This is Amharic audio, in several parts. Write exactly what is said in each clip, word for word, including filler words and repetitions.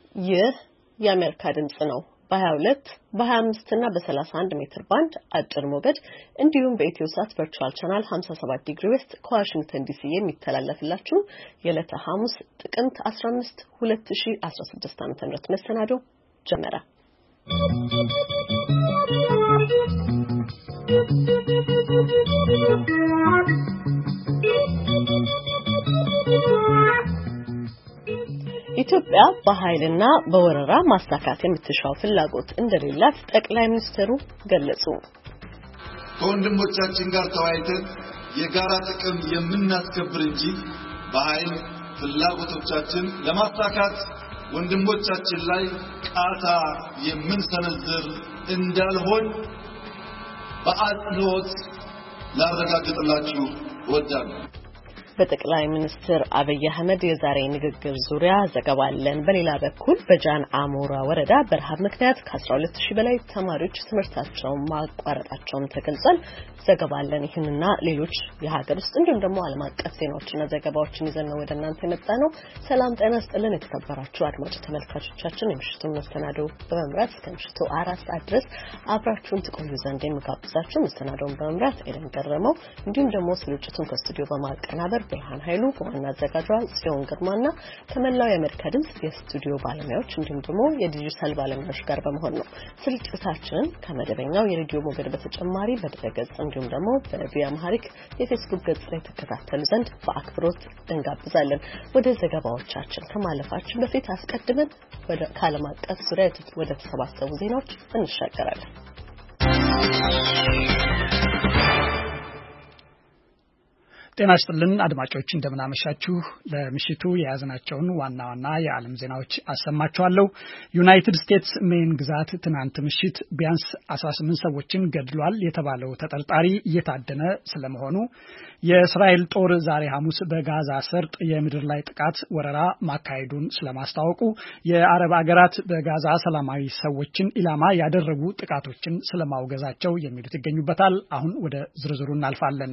ይህ የአሜሪካ ድምጽ ነው። በ22 በ25 እና በ31 ሜትር ባንድ አጭር ሞገድ እንዲሁም በኢትዮሳት ቨርቹዋል ቻናል ሃምሳ ሰባት ዲግሪ ዌስት ከዋሽንግተን ዲሲ የሚተላለፍላችሁ የዕለተ ሐሙስ ጥቅምት አስራ አምስት ሁለት ሺህ አስራ ስድስት ዓ.ም መሰናዶ ጀመረ። ኢትዮጵያ በኃይልና በወረራ ማሳካት የምትሻው ፍላጎት እንደሌላት ጠቅላይ ሚኒስትሩ ገለጹ። ከወንድሞቻችን ጋር ተወያይተን የጋራ ጥቅም የምናስከብር እንጂ በኃይል ፍላጎቶቻችን ለማሳካት ወንድሞቻችን ላይ ቃታ የምንሰነዝር እንዳልሆን በአጽንኦት ላረጋግጥላችሁ እወዳለሁ። በጠቅላይ ሚኒስትር አብይ አህመድ የዛሬ ንግግር ዙሪያ ዘገባ አለን። በሌላ በኩል በጃን አሞራ ወረዳ በረሃብ ምክንያት ከአስራ ሁለት ሺህ በላይ ተማሪዎች ትምህርታቸውን ማቋረጣቸውን ተገልጿል። ዘገባ አለን። ይህንና ሌሎች የሀገር ውስጥ እንዲሁም ደግሞ ዓለም አቀፍ ዜናዎችና ዘገባዎችን ይዘን ነው ወደ እናንተ የመጣ ነው። ሰላም ጤና ይስጥልን የተከበራችሁ አድማጭ ተመልካቾቻችን፣ የምሽቱን መሰናዶ በመምራት እስከ ምሽቱ አራት ሰዓት ድረስ አብራችሁን ትቆዩ ዘንድ የምጋብዛችሁ መሰናዶውን በመምራት ኤደን ገረመው እንዲሁም ደግሞ ስርጭቱን ከስቱዲዮ በማቀናበር ብርሃን ኃይሉ ዋና አዘጋጇ ጽዮን ግርማና ከመላው የአሜሪካ ድምጽ የስቱዲዮ ባለሙያዎች እንዲሁም ደግሞ የዲጂታል ባለሙያዎች ጋር በመሆን ነው ስርጭታችንን ከመደበኛው የሬዲዮ ሞገድ በተጨማሪ በድረገጽ እንዲሁም ደግሞ በቪዲዮ አማሪክ የፌስቡክ ገጽ ላይ ተከታተሉ ዘንድ በአክብሮት እንጋብዛለን። ወደ ዘገባዎቻችን ከማለፋችን በፊት አስቀድመን ወደ ዓለም አቀፍ ዙሪያ ወደ ተሰባሰቡ ዜናዎች እንሻገራለን። ጤና ይስጥልን አድማጮች፣ እንደምን አመሻችሁ። ለምሽቱ የያዝናቸውን ዋና ዋና የዓለም ዜናዎች አሰማችኋለሁ። ዩናይትድ ስቴትስ ሜን ግዛት ትናንት ምሽት ቢያንስ አስራ ስምንት ሰዎችን ገድሏል የተባለው ተጠርጣሪ እየታደነ ስለመሆኑ፣ የእስራኤል ጦር ዛሬ ሐሙስ በጋዛ ሰርጥ የምድር ላይ ጥቃት ወረራ ማካሄዱን ስለማስታወቁ፣ የአረብ አገራት በጋዛ ሰላማዊ ሰዎችን ኢላማ ያደረጉ ጥቃቶችን ስለማውገዛቸው የሚሉት ይገኙበታል። አሁን ወደ ዝርዝሩ እናልፋለን።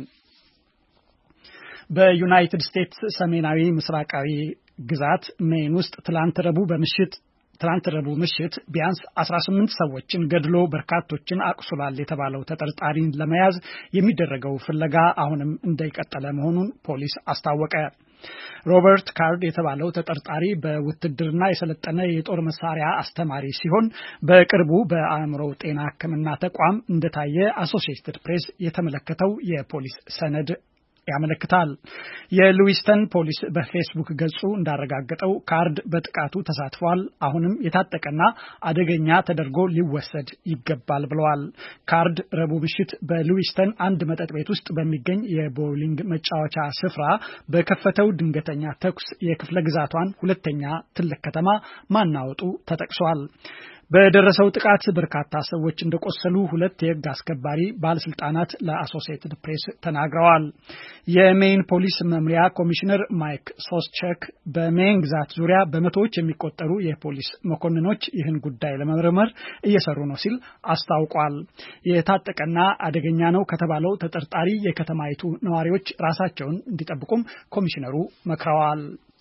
በዩናይትድ ስቴትስ ሰሜናዊ ምስራቃዊ ግዛት ሜን ውስጥ ትላንት ረቡዕ በምሽት ትላንት ረቡዕ ምሽት ቢያንስ አስራ ስምንት ሰዎችን ገድሎ በርካቶችን አቁስሏል የተባለው ተጠርጣሪን ለመያዝ የሚደረገው ፍለጋ አሁንም እንደቀጠለ መሆኑን ፖሊስ አስታወቀ። ሮበርት ካርድ የተባለው ተጠርጣሪ በውትድርና የሰለጠነ የጦር መሳሪያ አስተማሪ ሲሆን በቅርቡ በአእምሮ ጤና ሕክምና ተቋም እንደታየ አሶሺየትድ ፕሬስ የተመለከተው የፖሊስ ሰነድ ያመለክታል። የሉዊስተን ፖሊስ በፌስቡክ ገጹ እንዳረጋገጠው ካርድ በጥቃቱ ተሳትፏል፣ አሁንም የታጠቀና አደገኛ ተደርጎ ሊወሰድ ይገባል ብለዋል። ካርድ ረቡዕ ምሽት በሉዊስተን አንድ መጠጥ ቤት ውስጥ በሚገኝ የቦውሊንግ መጫወቻ ስፍራ በከፈተው ድንገተኛ ተኩስ የክፍለ ግዛቷን ሁለተኛ ትልቅ ከተማ ማናወጡ ተጠቅሷል። በደረሰው ጥቃት በርካታ ሰዎች እንደቆሰሉ ሁለት የሕግ አስከባሪ ባለስልጣናት ለአሶሲኤትድ ፕሬስ ተናግረዋል። የሜን ፖሊስ መምሪያ ኮሚሽነር ማይክ ሶስቸክ በሜን ግዛት ዙሪያ በመቶዎች የሚቆጠሩ የፖሊስ መኮንኖች ይህን ጉዳይ ለመመርመር እየሰሩ ነው ሲል አስታውቋል። የታጠቀና አደገኛ ነው ከተባለው ተጠርጣሪ የከተማይቱ ነዋሪዎች ራሳቸውን እንዲጠብቁም ኮሚሽነሩ መክረዋል።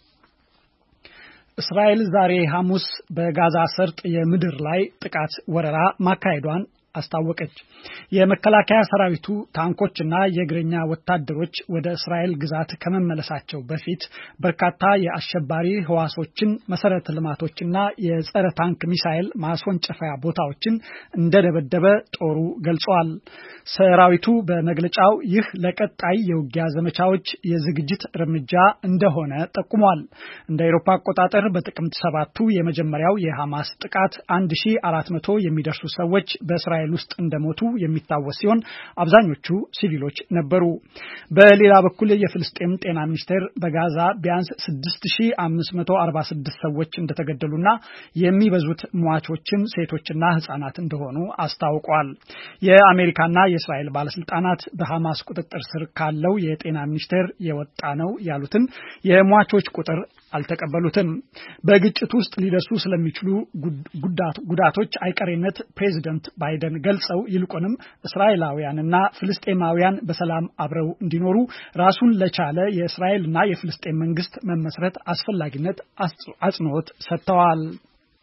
እስራኤል ዛሬ ሐሙስ በጋዛ ሰርጥ የምድር ላይ ጥቃት ወረራ ማካሄዷን አስታወቀች። የመከላከያ ሰራዊቱ ታንኮችና የእግረኛ ወታደሮች ወደ እስራኤል ግዛት ከመመለሳቸው በፊት በርካታ የአሸባሪ ህዋሶችን መሰረተ ልማቶችና የጸረ ታንክ ሚሳኤል ማስወንጨፊያ ቦታዎችን እንደደበደበ ጦሩ ገልጿል። ሰራዊቱ በመግለጫው ይህ ለቀጣይ የውጊያ ዘመቻዎች የዝግጅት እርምጃ እንደሆነ ጠቁሟል። እንደ አውሮፓ አቆጣጠር በጥቅምት ሰባቱ የመጀመሪያው የሐማስ ጥቃት አንድ ሺህ አራት መቶ የሚደርሱ ሰዎች በእስራኤል ውስጥ እንደሞቱ የሚታወስ ሲሆን አብዛኞቹ ሲቪሎች ነበሩ። በሌላ በኩል የፍልስጤም ጤና ሚኒስቴር በጋዛ ቢያንስ ስድስት ሺህ አምስት መቶ አርባ ስድስት ሰዎች እንደተገደሉና የሚበዙት ሟቾችን ሴቶችና ህጻናት እንደሆኑ አስታውቋል። የአሜሪካና የእስራኤል ባለስልጣናት በሐማስ ቁጥጥር ስር ካለው የጤና ሚኒስቴር የወጣ ነው ያሉትን የሟቾች ቁጥር አልተቀበሉትም። በግጭት ውስጥ ሊደርሱ ስለሚችሉ ጉዳቶች አይቀሬነት ፕሬዚደንት ባይደን ገልጸው ይልቁንም እስራኤላውያንና ፍልስጤማውያን በሰላም አብረው እንዲኖሩ ራሱን ለቻለ የእስራኤልና የፍልስጤም መንግስት መመስረት አስፈላጊነት አጽንኦት ሰጥተዋል።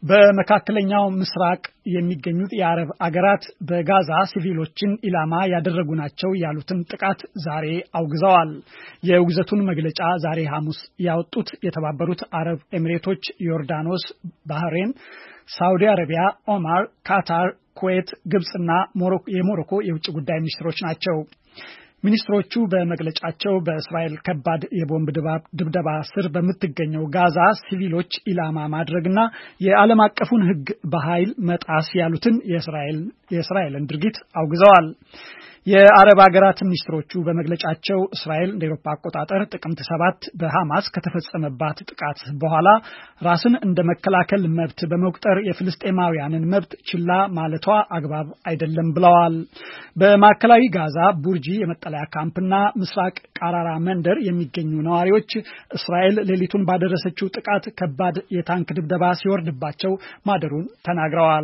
በመካከለኛው ምስራቅ የሚገኙት የአረብ አገራት በጋዛ ሲቪሎችን ኢላማ ያደረጉ ናቸው ያሉትን ጥቃት ዛሬ አውግዘዋል። የውግዘቱን መግለጫ ዛሬ ሐሙስ ያወጡት የተባበሩት አረብ ኤሚሬቶች፣ ዮርዳኖስ፣ ባህሬን፣ ሳውዲ አረቢያ፣ ኦማር፣ ካታር፣ ኩዌት፣ ግብጽና የሞሮኮ የውጭ ጉዳይ ሚኒስትሮች ናቸው። ሚኒስትሮቹ በመግለጫቸው በእስራኤል ከባድ የቦምብ ድብደባ ስር በምትገኘው ጋዛ ሲቪሎች ኢላማ ማድረግና የዓለም አቀፉን ሕግ በኃይል መጣስ ያሉትን የእስራኤል የእስራኤልን ድርጊት አውግዘዋል። የአረብ ሀገራት ሚኒስትሮቹ በመግለጫቸው እስራኤል እንደ አውሮፓ አቆጣጠር ጥቅምት ሰባት በሐማስ ከተፈጸመባት ጥቃት በኋላ ራስን እንደ መከላከል መብት በመቁጠር የፍልስጤማውያንን መብት ችላ ማለቷ አግባብ አይደለም ብለዋል። በማዕከላዊ ጋዛ ቡርጂ የመጠለያ ካምፕና ምስራቅ ቃራራ መንደር የሚገኙ ነዋሪዎች እስራኤል ሌሊቱን ባደረሰችው ጥቃት ከባድ የታንክ ድብደባ ሲወርድባቸው ማደሩን ተናግረዋል።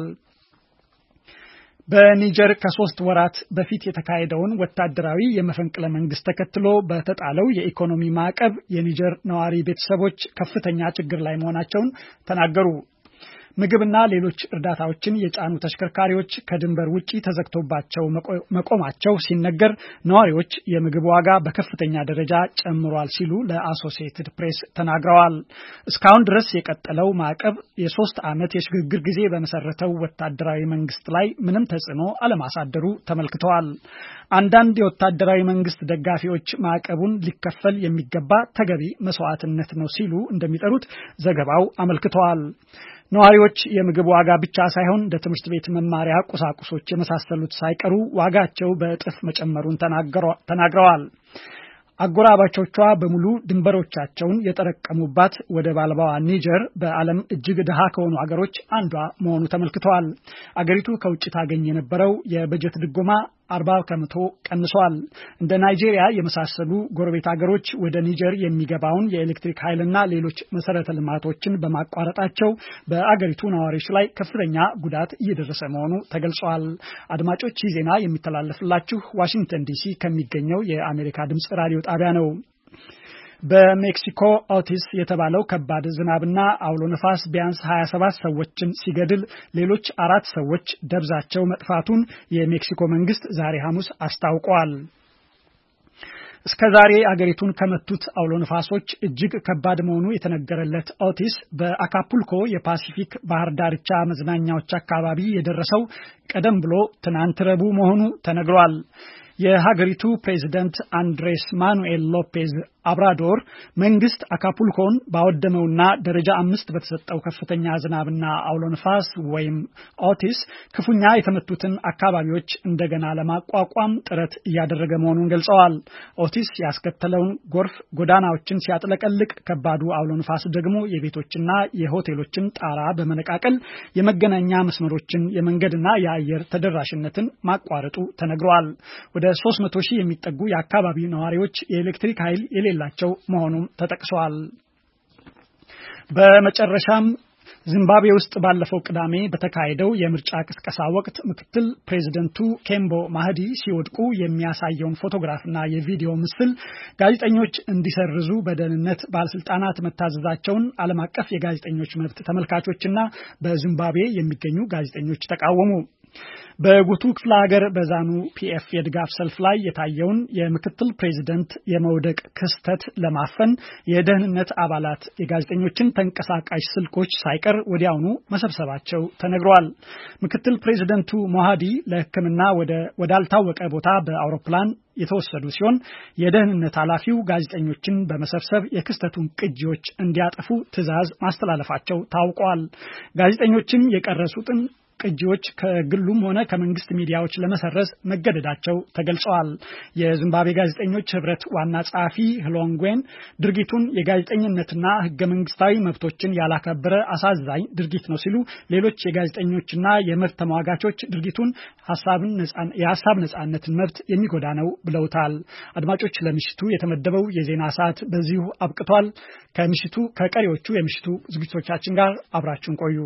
በኒጀር ከሶስት ወራት በፊት የተካሄደውን ወታደራዊ የመፈንቅለ መንግስት ተከትሎ በተጣለው የኢኮኖሚ ማዕቀብ የኒጀር ነዋሪ ቤተሰቦች ከፍተኛ ችግር ላይ መሆናቸውን ተናገሩ። ምግብና ሌሎች እርዳታዎችን የጫኑ ተሽከርካሪዎች ከድንበር ውጪ ተዘግቶባቸው መቆማቸው ሲነገር ነዋሪዎች የምግብ ዋጋ በከፍተኛ ደረጃ ጨምሯል ሲሉ ለአሶሲኤትድ ፕሬስ ተናግረዋል። እስካሁን ድረስ የቀጠለው ማዕቀብ የሶስት ዓመት የሽግግር ጊዜ በመሰረተው ወታደራዊ መንግስት ላይ ምንም ተጽዕኖ አለማሳደሩ ተመልክተዋል። አንዳንድ የወታደራዊ መንግስት ደጋፊዎች ማዕቀቡን ሊከፈል የሚገባ ተገቢ መስዋዕትነት ነው ሲሉ እንደሚጠሩት ዘገባው አመልክተዋል። ነዋሪዎች የምግብ ዋጋ ብቻ ሳይሆን እንደ ትምህርት ቤት መማሪያ ቁሳቁሶች የመሳሰሉት ሳይቀሩ ዋጋቸው በእጥፍ መጨመሩን ተናግረዋል። አጎራባቾቿ በሙሉ ድንበሮቻቸውን የጠረቀሙባት ወደብ አልባዋ ኒጀር በዓለም እጅግ ድሃ ከሆኑ አገሮች አንዷ መሆኑ ተመልክተዋል። አገሪቱ ከውጭ ታገኝ የነበረው የበጀት ድጎማ አርባ ከመቶ ቀንሷል። እንደ ናይጄሪያ የመሳሰሉ ጎረቤት አገሮች ወደ ኒጀር የሚገባውን የኤሌክትሪክ ኃይልና ሌሎች መሰረተ ልማቶችን በማቋረጣቸው በአገሪቱ ነዋሪዎች ላይ ከፍተኛ ጉዳት እየደረሰ መሆኑ ተገልጿል። አድማጮች ይህ ዜና የሚተላለፍላችሁ ዋሽንግተን ዲሲ ከሚገኘው የአሜሪካ ድምጽ ራዲዮ ጣቢያ ነው። በሜክሲኮ ኦቲስ የተባለው ከባድ ዝናብና አውሎ ነፋስ ቢያንስ ሀያ ሰባት ሰዎችን ሲገድል ሌሎች አራት ሰዎች ደብዛቸው መጥፋቱን የሜክሲኮ መንግስት ዛሬ ሐሙስ አስታውቋል። እስከዛሬ አገሪቱን ከመቱት አውሎ ነፋሶች እጅግ ከባድ መሆኑ የተነገረለት ኦቲስ በአካፑልኮ የፓሲፊክ ባህር ዳርቻ መዝናኛዎች አካባቢ የደረሰው ቀደም ብሎ ትናንት ረቡዕ መሆኑ ተነግሯል። የሀገሪቱ ፕሬዝዳንት አንድሬስ ማኑኤል ሎፔዝ አብራዶር መንግስት አካፑልኮን ባወደመውና ደረጃ አምስት በተሰጠው ከፍተኛ ዝናብና አውሎ ነፋስ ወይም ኦቲስ ክፉኛ የተመቱትን አካባቢዎች እንደገና ለማቋቋም ጥረት እያደረገ መሆኑን ገልጸዋል። ኦቲስ ያስከተለውን ጎርፍ ጎዳናዎችን ሲያጥለቀልቅ፣ ከባዱ አውሎ ነፋስ ደግሞ የቤቶችና የሆቴሎችን ጣራ በመነቃቀል የመገናኛ መስመሮችን የመንገድና የአየር ተደራሽነትን ማቋረጡ ተነግሯል። ወደ ሶስት መቶ ሺህ የሚጠጉ የአካባቢው ነዋሪዎች የኤሌክትሪክ ኃይል የሌላቸው መሆኑን ተጠቅሷል። በመጨረሻም ዚምባብዌ ውስጥ ባለፈው ቅዳሜ በተካሄደው የምርጫ ቅስቀሳ ወቅት ምክትል ፕሬዝዳንቱ ኬምቦ ማህዲ ሲወድቁ የሚያሳየውን ፎቶግራፍና የቪዲዮ ምስል ጋዜጠኞች እንዲሰርዙ በደህንነት ባለስልጣናት መታዘዛቸውን ዓለም አቀፍ የጋዜጠኞች መብት ተመልካቾችና በዚምባብዌ የሚገኙ ጋዜጠኞች ተቃወሙ። በጉቱ ክፍለ ሀገር በዛኑ ፒኤፍ የድጋፍ ሰልፍ ላይ የታየውን የምክትል ፕሬዝዳንት የመውደቅ ክስተት ለማፈን የደህንነት አባላት የጋዜጠኞችን ተንቀሳቃሽ ስልኮች ሳይቀር ወዲያውኑ መሰብሰባቸው ተነግሯል። ምክትል ፕሬዝዳንቱ ሞሃዲ ለሕክምና ወደ ወዳልታወቀ ቦታ በአውሮፕላን የተወሰዱ ሲሆን የደህንነት ኃላፊው ጋዜጠኞችን በመሰብሰብ የክስተቱን ቅጂዎች እንዲያጠፉ ትዕዛዝ ማስተላለፋቸው ታውቋል። ጋዜጠኞችን የቀረጹትን ቅጂዎች ከግሉም ሆነ ከመንግስት ሚዲያዎች ለመሰረዝ መገደዳቸው ተገልጸዋል። የዚምባብዌ ጋዜጠኞች ህብረት ዋና ጸሐፊ ህሎንግዌን ድርጊቱን የጋዜጠኝነትና ህገ መንግስታዊ መብቶችን ያላከበረ አሳዛኝ ድርጊት ነው ሲሉ፣ ሌሎች የጋዜጠኞችና የመብት ተሟጋቾች ድርጊቱን ሐሳብን ነጻን የሐሳብ ነጻነትን መብት የሚጎዳ ነው ብለውታል። አድማጮች፣ ለምሽቱ የተመደበው የዜና ሰዓት በዚሁ አብቅቷል። ከምሽቱ ከቀሪዎቹ የምሽቱ ዝግጅቶቻችን ጋር አብራችሁን ቆዩ።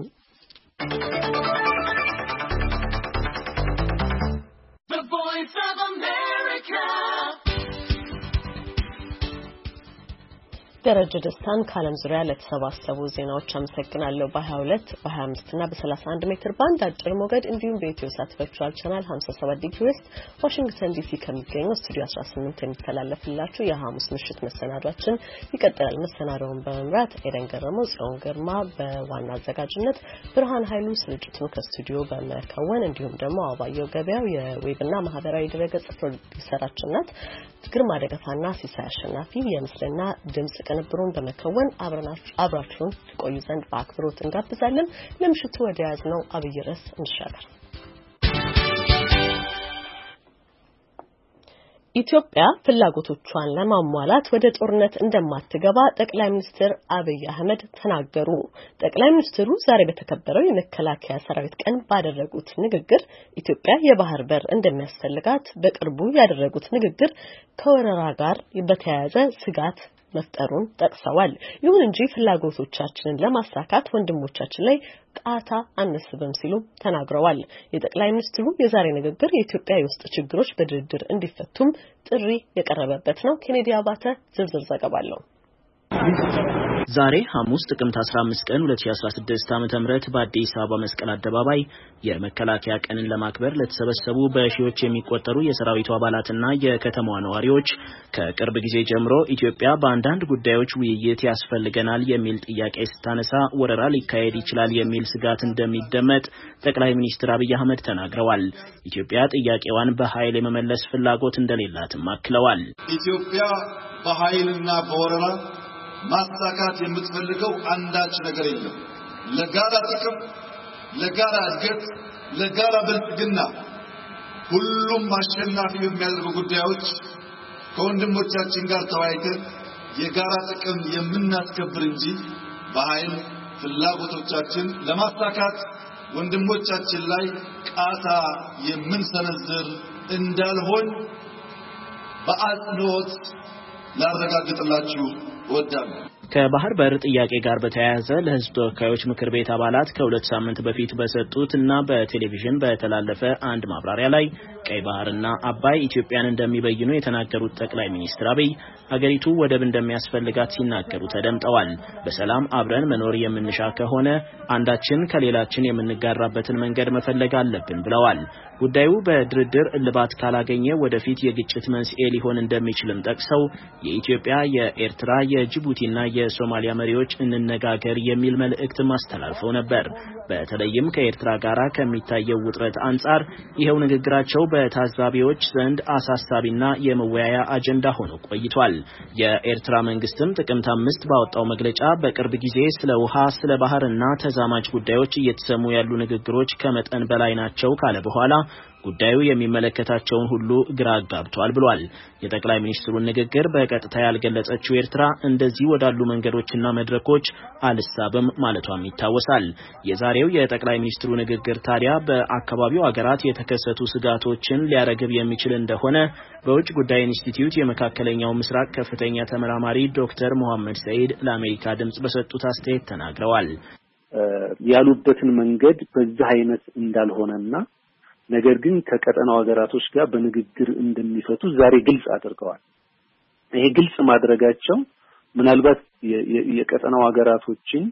ደረጀ ደስታን ካለም ዙሪያ ለተሰባሰቡ ዜናዎች አመሰግናለሁ። በ22 በ25 እና በ31 ሜትር ባንድ አጭር ሞገድ እንዲሁም በኢትዮ ሳት ቨርቹዋል ቻናል ሃምሳ ሰባት ዲግሪ ዌስት ዋሽንግተን ዲሲ ከሚገኘው ስቱዲዮ አስራ ስምንት የሚተላለፍላችሁ የሐሙስ ምሽት መሰናዷችን ይቀጥላል። መሰናዶውን በመምራት ኤደን ገረመው፣ ጽዮን ግርማ በዋና አዘጋጅነት፣ ብርሃን ኃይሉ ስርጭቱን ከስቱዲዮ በመከወን እንዲሁም ደግሞ አባየው ገበያው የዌብና ማህበራዊ ድረገጽ ፕሮዲዩሰራችን ናት። ግርማ ደገፋና ሲሳይ አሸናፊ የምስልና ድምጽ ቅንብሩን በመከወን አብራችሁን ትቆዩ ዘንድ በአክብሮት እንጋብዛለን። ለምሽቱ ወደ ያዝነው አብይ ርዕስ እንሻገር። ኢትዮጵያ ፍላጎቶቿን ለማሟላት ወደ ጦርነት እንደማትገባ ጠቅላይ ሚኒስትር አብይ አህመድ ተናገሩ። ጠቅላይ ሚኒስትሩ ዛሬ በተከበረው የመከላከያ ሰራዊት ቀን ባደረጉት ንግግር ኢትዮጵያ የባህር በር እንደሚያስፈልጋት በቅርቡ ያደረጉት ንግግር ከወረራ ጋር በተያያዘ ስጋት መፍጠሩን ጠቅሰዋል። ይሁን እንጂ ፍላጎቶቻችንን ለማሳካት ወንድሞቻችን ላይ ቃታ አንስብም ሲሉ ተናግረዋል። የጠቅላይ ሚኒስትሩ የዛሬ ንግግር የኢትዮጵያ የውስጥ ችግሮች በድርድር እንዲፈቱም ጥሪ የቀረበበት ነው። ኬኔዲ አባተ ዝርዝር ዘገባ አለው። ዛሬ ሐሙስ ጥቅምት አስራ አምስት ቀን ሁለት ሺህ አስራ ስድስት ዓመተ ምህረት በአዲስ አበባ መስቀል አደባባይ የመከላከያ ቀንን ለማክበር ለተሰበሰቡ በሺዎች የሚቆጠሩ የሰራዊቱ አባላትና የከተማዋ ነዋሪዎች ከቅርብ ጊዜ ጀምሮ ኢትዮጵያ በአንዳንድ ጉዳዮች ውይይት ያስፈልገናል የሚል ጥያቄ ስታነሳ ወረራ ሊካሄድ ይችላል የሚል ስጋት እንደሚደመጥ ጠቅላይ ሚኒስትር አብይ አህመድ ተናግረዋል። ኢትዮጵያ ጥያቄዋን በኃይል የመመለስ ፍላጎት እንደሌላትም አክለዋል። ኢትዮጵያ በኃይልና በወረራ ማሳካት የምትፈልገው አንዳች ነገር የለም። ለጋራ ጥቅም፣ ለጋራ እድገት፣ ለጋራ ብልጽግና ሁሉም አሸናፊ በሚያደርጉ ጉዳዮች ከወንድሞቻችን ጋር ተወያይተን የጋራ ጥቅም የምናስከብር እንጂ በኃይል ፍላጎቶቻችን ለማሳካት ወንድሞቻችን ላይ ቃታ የምንሰነዝር እንዳልሆን በአጽንኦት ላረጋግጥላችሁ እወዳለሁ። ከባህር በር ጥያቄ ጋር በተያያዘ ለሕዝብ ተወካዮች ምክር ቤት አባላት ከሁለት ሳምንት በፊት በሰጡት እና በቴሌቪዥን በተላለፈ አንድ ማብራሪያ ላይ ቀይ ባህርና አባይ ኢትዮጵያን እንደሚበይኑ የተናገሩት ጠቅላይ ሚኒስትር አብይ ሀገሪቱ ወደብ እንደሚያስፈልጋት ሲናገሩ ተደምጠዋል። በሰላም አብረን መኖር የምንሻ ከሆነ አንዳችን ከሌላችን የምንጋራበትን መንገድ መፈለግ አለብን ብለዋል። ጉዳዩ በድርድር እልባት ካላገኘ ወደፊት የግጭት መንስኤ ሊሆን እንደሚችልም ጠቅሰው የኢትዮጵያ፣ የኤርትራ፣ የጅቡቲና የሶማሊያ መሪዎች እንነጋገር የሚል መልእክት ማስተላለፈው ነበር። በተለይም ከኤርትራ ጋር ከሚታየው ውጥረት አንጻር ይሄው ንግግራቸው በታዛቢዎች ዘንድ አሳሳቢና የመወያያ አጀንዳ ሆኖ ቆይቷል። የኤርትራ መንግስትም ጥቅምት አምስት ባወጣው መግለጫ በቅርብ ጊዜ ስለ ውሃ፣ ስለ ባህርና ተዛማጅ ጉዳዮች እየተሰሙ ያሉ ንግግሮች ከመጠን በላይ ናቸው ካለ በኋላ ጉዳዩ የሚመለከታቸውን ሁሉ ግራ አጋብቷል ብሏል። የጠቅላይ ሚኒስትሩን ንግግር በቀጥታ ያልገለጸችው ኤርትራ እንደዚህ ወዳሉ መንገዶችና መድረኮች አልሳብም ማለቷም ይታወሳል። የዛሬው የጠቅላይ ሚኒስትሩ ንግግር ታዲያ በአካባቢው ሀገራት የተከሰቱ ስጋቶችን ሊያረግብ የሚችል እንደሆነ በውጭ ጉዳይ ኢንስቲትዩት የመካከለኛው ምስራቅ ከፍተኛ ተመራማሪ ዶክተር መሐመድ ሰይድ ለአሜሪካ ድምጽ በሰጡት አስተያየት ተናግረዋል። ያሉበትን መንገድ በዚህ አይነት እንዳልሆነና ነገር ግን ከቀጠናው ሀገራቶች ጋር በንግግር እንደሚፈቱ ዛሬ ግልጽ አድርገዋል። ይሄ ግልጽ ማድረጋቸው ምናልባት የቀጠናው ሀገራቶችን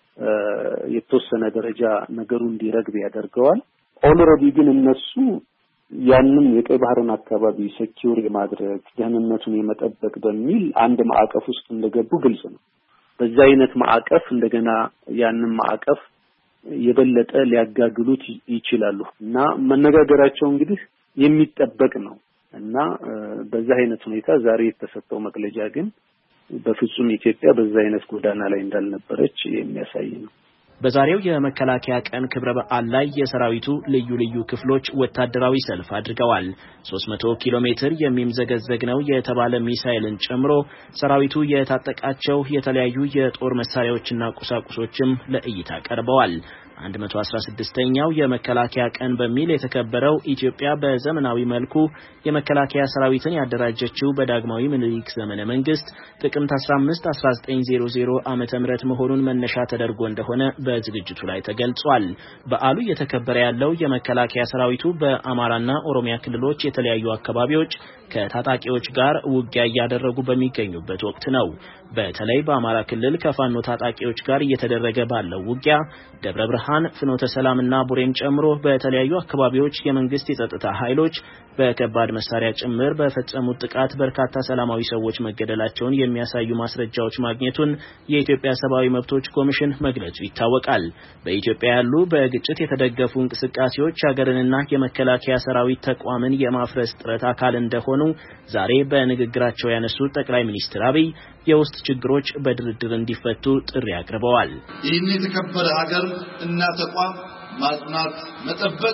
የተወሰነ ደረጃ ነገሩ እንዲረግብ ያደርገዋል። ኦልሬዲ ግን እነሱ ያንን የቀይ ባህርን አካባቢ ሴኩር የማድረግ ደህንነቱን የመጠበቅ በሚል አንድ ማዕቀፍ ውስጥ እንደገቡ ግልጽ ነው። በዛ አይነት ማዕቀፍ እንደገና ያንን ማዕቀፍ የበለጠ ሊያጋግሉት ይችላሉ እና መነጋገራቸው እንግዲህ የሚጠበቅ ነው እና በዛ አይነት ሁኔታ ዛሬ የተሰጠው መግለጫ ግን በፍጹም ኢትዮጵያ በዛ አይነት ጎዳና ላይ እንዳልነበረች የሚያሳይ ነው። በዛሬው የመከላከያ ቀን ክብረ በዓል ላይ የሰራዊቱ ልዩ ልዩ ክፍሎች ወታደራዊ ሰልፍ አድርገዋል። ሶስት መቶ ኪሎ ሜትር የሚምዘገዘግ ነው የተባለ ሚሳኤልን ጨምሮ ሰራዊቱ የታጠቃቸው የተለያዩ የጦር መሳሪያዎችና ቁሳቁሶችም ለእይታ ቀርበዋል። አንድ መቶ አስራ ስድስተኛው የመከላከያ ቀን በሚል የተከበረው ኢትዮጵያ በዘመናዊ መልኩ የመከላከያ ሰራዊትን ያደራጀችው በዳግማዊ ምኒልክ ዘመነ መንግስት ጥቅምት አስራ አምስት አስራ ዘጠኝ መቶ ዓመተ ምህረት መሆኑን መነሻ ተደርጎ እንደሆነ በዝግጅቱ ላይ ተገልጿል። በዓሉ እየተከበረ ያለው የመከላከያ ሰራዊቱ በአማራና ኦሮሚያ ክልሎች የተለያዩ አካባቢዎች ከታጣቂዎች ጋር ውጊያ እያደረጉ በሚገኙበት ወቅት ነው። በተለይ በአማራ ክልል ከፋኖ ታጣቂዎች ጋር እየተደረገ ባለው ውጊያ ደብረ ብርሃን፣ ፍኖተ ሰላምና ቡሬን ጨምሮ በተለያዩ አካባቢዎች የመንግስት የጸጥታ ኃይሎች በከባድ መሳሪያ ጭምር በፈጸሙት ጥቃት በርካታ ሰላማዊ ሰዎች መገደላቸውን የሚያሳዩ ማስረጃዎች ማግኘቱን የኢትዮጵያ ሰብአዊ መብቶች ኮሚሽን መግለጹ ይታወቃል። በኢትዮጵያ ያሉ በግጭት የተደገፉ እንቅስቃሴዎች ሀገርንና የመከላከያ ሰራዊት ተቋምን የማፍረስ ጥረት አካል እንደሆኑ ዛሬ በንግግራቸው ያነሱት ጠቅላይ ሚኒስትር አብይ የውስጥ ችግሮች በድርድር እንዲፈቱ ጥሪ አቅርበዋል። ይህን የተከበረ ሀገር እና ተቋም ማጽናት፣ መጠበቅ፣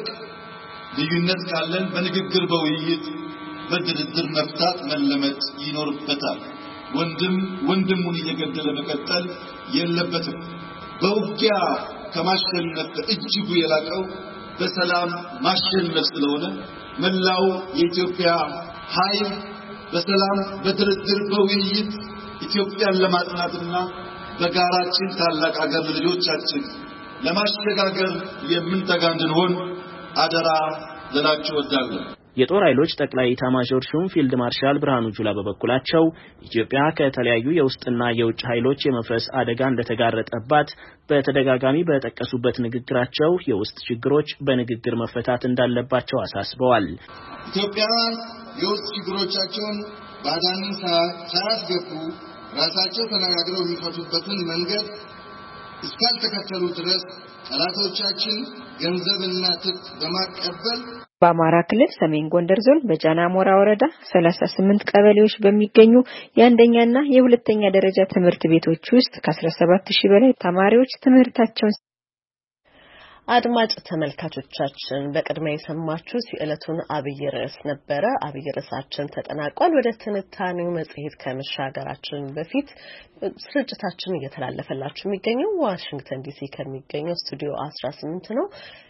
ልዩነት ካለን በንግግር በውይይት በድርድር መፍታት መለመድ ይኖርበታል። ወንድም ወንድሙን እየገደለ መቀጠል የለበትም። በውጊያ ከማሸነፍ እጅጉ የላቀው በሰላም ማሸነፍ ስለሆነ መላው የኢትዮጵያ ኃይል በሰላም በድርድር በውይይት ኢትዮጵያን ለማጽናትና በጋራችን ታላቅ ሀገር ልጆቻችን ለማሸጋገር የምንተጋ እንድንሆን አደራ ልላችሁ እወዳለሁ። የጦር ኃይሎች ጠቅላይ ኤታማዦር ሹም ፊልድ ማርሻል ብርሃኑ ጁላ በበኩላቸው ኢትዮጵያ ከተለያዩ የውስጥና የውጭ ኃይሎች የመፍረስ አደጋ እንደተጋረጠባት በተደጋጋሚ በጠቀሱበት ንግግራቸው የውስጥ ችግሮች በንግግር መፈታት እንዳለባቸው አሳስበዋል። ኢትዮጵያውያን የውስጥ ችግሮቻቸውን ባዳንን ሳያስገቡ ራሳቸው ተነጋግረው የሚፈቱበትን መንገድ እስካልተከተሉ ድረስ ጠላቶቻችን ገንዘብና ትጥቅ በማቀበል በአማራ ክልል ሰሜን ጎንደር ዞን በጃን አሞራ ወረዳ ሰላሳ ስምንት ቀበሌዎች በሚገኙ የአንደኛና የሁለተኛ ደረጃ ትምህርት ቤቶች ውስጥ ከአስራ ሰባት ሺህ በላይ ተማሪዎች ትምህርታቸውን አድማጭ ተመልካቾቻችን በቅድሚያ የሰማችሁት የዕለቱን አብይ ርዕስ ነበረ። አብይ ርዕሳችን ተጠናቋል። ወደ ትንታኔው መጽሔት ከመሻገራችን በፊት ስርጭታችን እየተላለፈላችሁ የሚገኘው ዋሽንግተን ዲሲ ከሚገኘው ስቱዲዮ አስራ ስምንት ነው።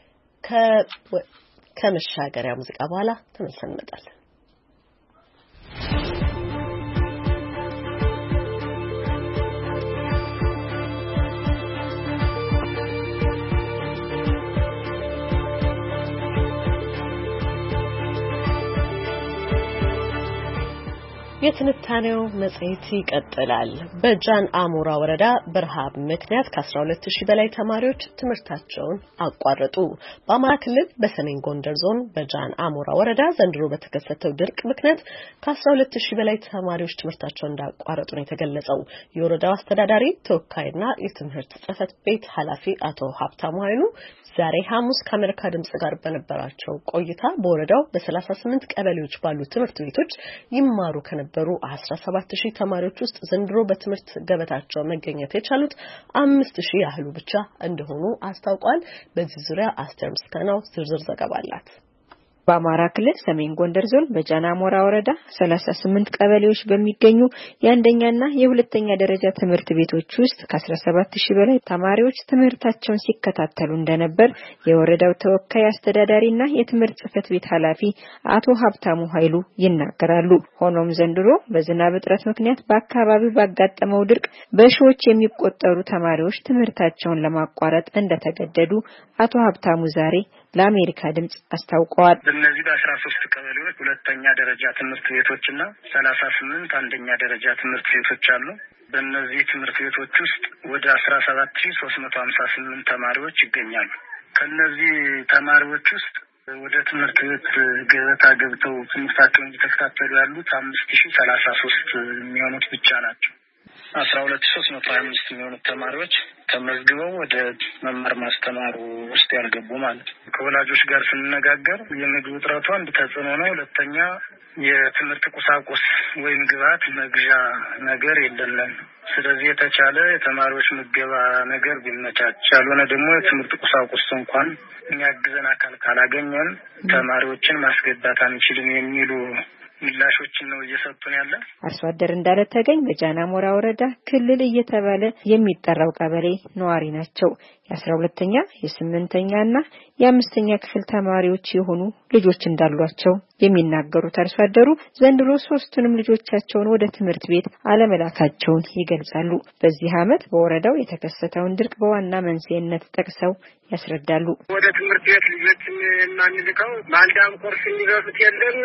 ከ ከመሻገሪያ ሙዚቃ በኋላ ተመልሰን እንመጣለን። የትንታኔው መጽሔት ይቀጥላል። በጃን አሞራ ወረዳ በረሃብ ምክንያት ከአስራ ሁለት ሺህ በላይ ተማሪዎች ትምህርታቸውን አቋረጡ። በአማራ ክልል በሰሜን ጎንደር ዞን በጃን አሞራ ወረዳ ዘንድሮ በተከሰተው ድርቅ ምክንያት ከአስራ ሁለት ሺህ በላይ ተማሪዎች ትምህርታቸውን እንዳቋረጡ ነው የተገለጸው። የወረዳው አስተዳዳሪ ተወካይና የትምህርት ጽሕፈት ቤት ኃላፊ አቶ ሀብታሙ ኃይሉ ዛሬ ሐሙስ ከአሜሪካ ድምጽ ጋር በነበራቸው ቆይታ በወረዳው በሰላሳ ስምንት ቀበሌዎች ባሉ ትምህርት ቤቶች ይማሩ ከነበሩ አስራ ሰባት ሺህ ተማሪዎች ውስጥ ዘንድሮ በትምህርት ገበታቸው መገኘት የቻሉት አምስት ሺህ ያህሉ ብቻ እንደሆኑ አስታውቋል። በዚህ ዙሪያ አስተር ምስጋናው ዝርዝር ዘገባ አላት። በአማራ ክልል ሰሜን ጎንደር ዞን በጃን አሞራ ወረዳ ሰላሳ ስምንት ቀበሌዎች በሚገኙ የአንደኛና የሁለተኛ ደረጃ ትምህርት ቤቶች ውስጥ ከአስራ ሰባት ሺህ በላይ ተማሪዎች ትምህርታቸውን ሲከታተሉ እንደነበር የወረዳው ተወካይ አስተዳዳሪና የትምህርት ጽሕፈት ቤት ኃላፊ አቶ ሀብታሙ ኃይሉ ይናገራሉ። ሆኖም ዘንድሮ በዝናብ እጥረት ምክንያት በአካባቢው ባጋጠመው ድርቅ በሺዎች የሚቆጠሩ ተማሪዎች ትምህርታቸውን ለማቋረጥ እንደተገደዱ አቶ ሀብታሙ ዛሬ ለአሜሪካ ድምጽ አስታውቀዋል። በእነዚህ በአስራ ሶስት ቀበሌዎች ሁለተኛ ደረጃ ትምህርት ቤቶችና ሰላሳ ስምንት አንደኛ ደረጃ ትምህርት ቤቶች አሉ። በእነዚህ ትምህርት ቤቶች ውስጥ ወደ አስራ ሰባት ሺህ ሶስት መቶ ሀምሳ ስምንት ተማሪዎች ይገኛሉ። ከነዚህ ተማሪዎች ውስጥ ወደ ትምህርት ቤት ገበታ ገብተው ትምህርታቸውን እየተከታተሉ ያሉት አምስት ሺህ ሰላሳ ሶስት የሚሆኑት ብቻ ናቸው። አስራ ሁለት ሺህ ሶስት መቶ ሀያ አምስት የሚሆኑት ተማሪዎች ተመዝግበው ወደ መማር ማስተማሩ ውስጥ ያልገቡ ማለት ነው። ከወላጆች ጋር ስንነጋገር የምግብ እጥረቱ አንድ ተጽዕኖ ነው። ሁለተኛ የትምህርት ቁሳቁስ ወይም ግብዓት መግዣ ነገር የለንም። ስለዚህ የተቻለ የተማሪዎች ምገባ ነገር ቢመቻች፣ ያልሆነ ደግሞ የትምህርት ቁሳቁስ እንኳን የሚያግዘን አካል ካላገኘን ተማሪዎችን ማስገባት አንችልም የሚሉ ምላሾችን ነው እየሰጡን ያለ። አርሶ አደር እንዳለ ተገኝ በጃና ሞራ ወረዳ ክልል እየተባለ የሚጠራው ቀበሌ ነዋሪ ናቸው። የአስራ ሁለተኛ የስምንተኛ እና የአምስተኛ ክፍል ተማሪዎች የሆኑ ልጆች እንዳሏቸው የሚናገሩት አርሶ አደሩ ዘንድሮ ሶስቱንም ልጆቻቸውን ወደ ትምህርት ቤት አለመላካቸውን ይገልጻሉ። በዚህ ዓመት በወረዳው የተከሰተውን ድርቅ በዋና መንስኤነት ጠቅሰው ያስረዳሉ። ወደ ትምህርት ቤት ልጆችን ማንልከው ማልዳም ቁርስ የሚበሉት የለም፣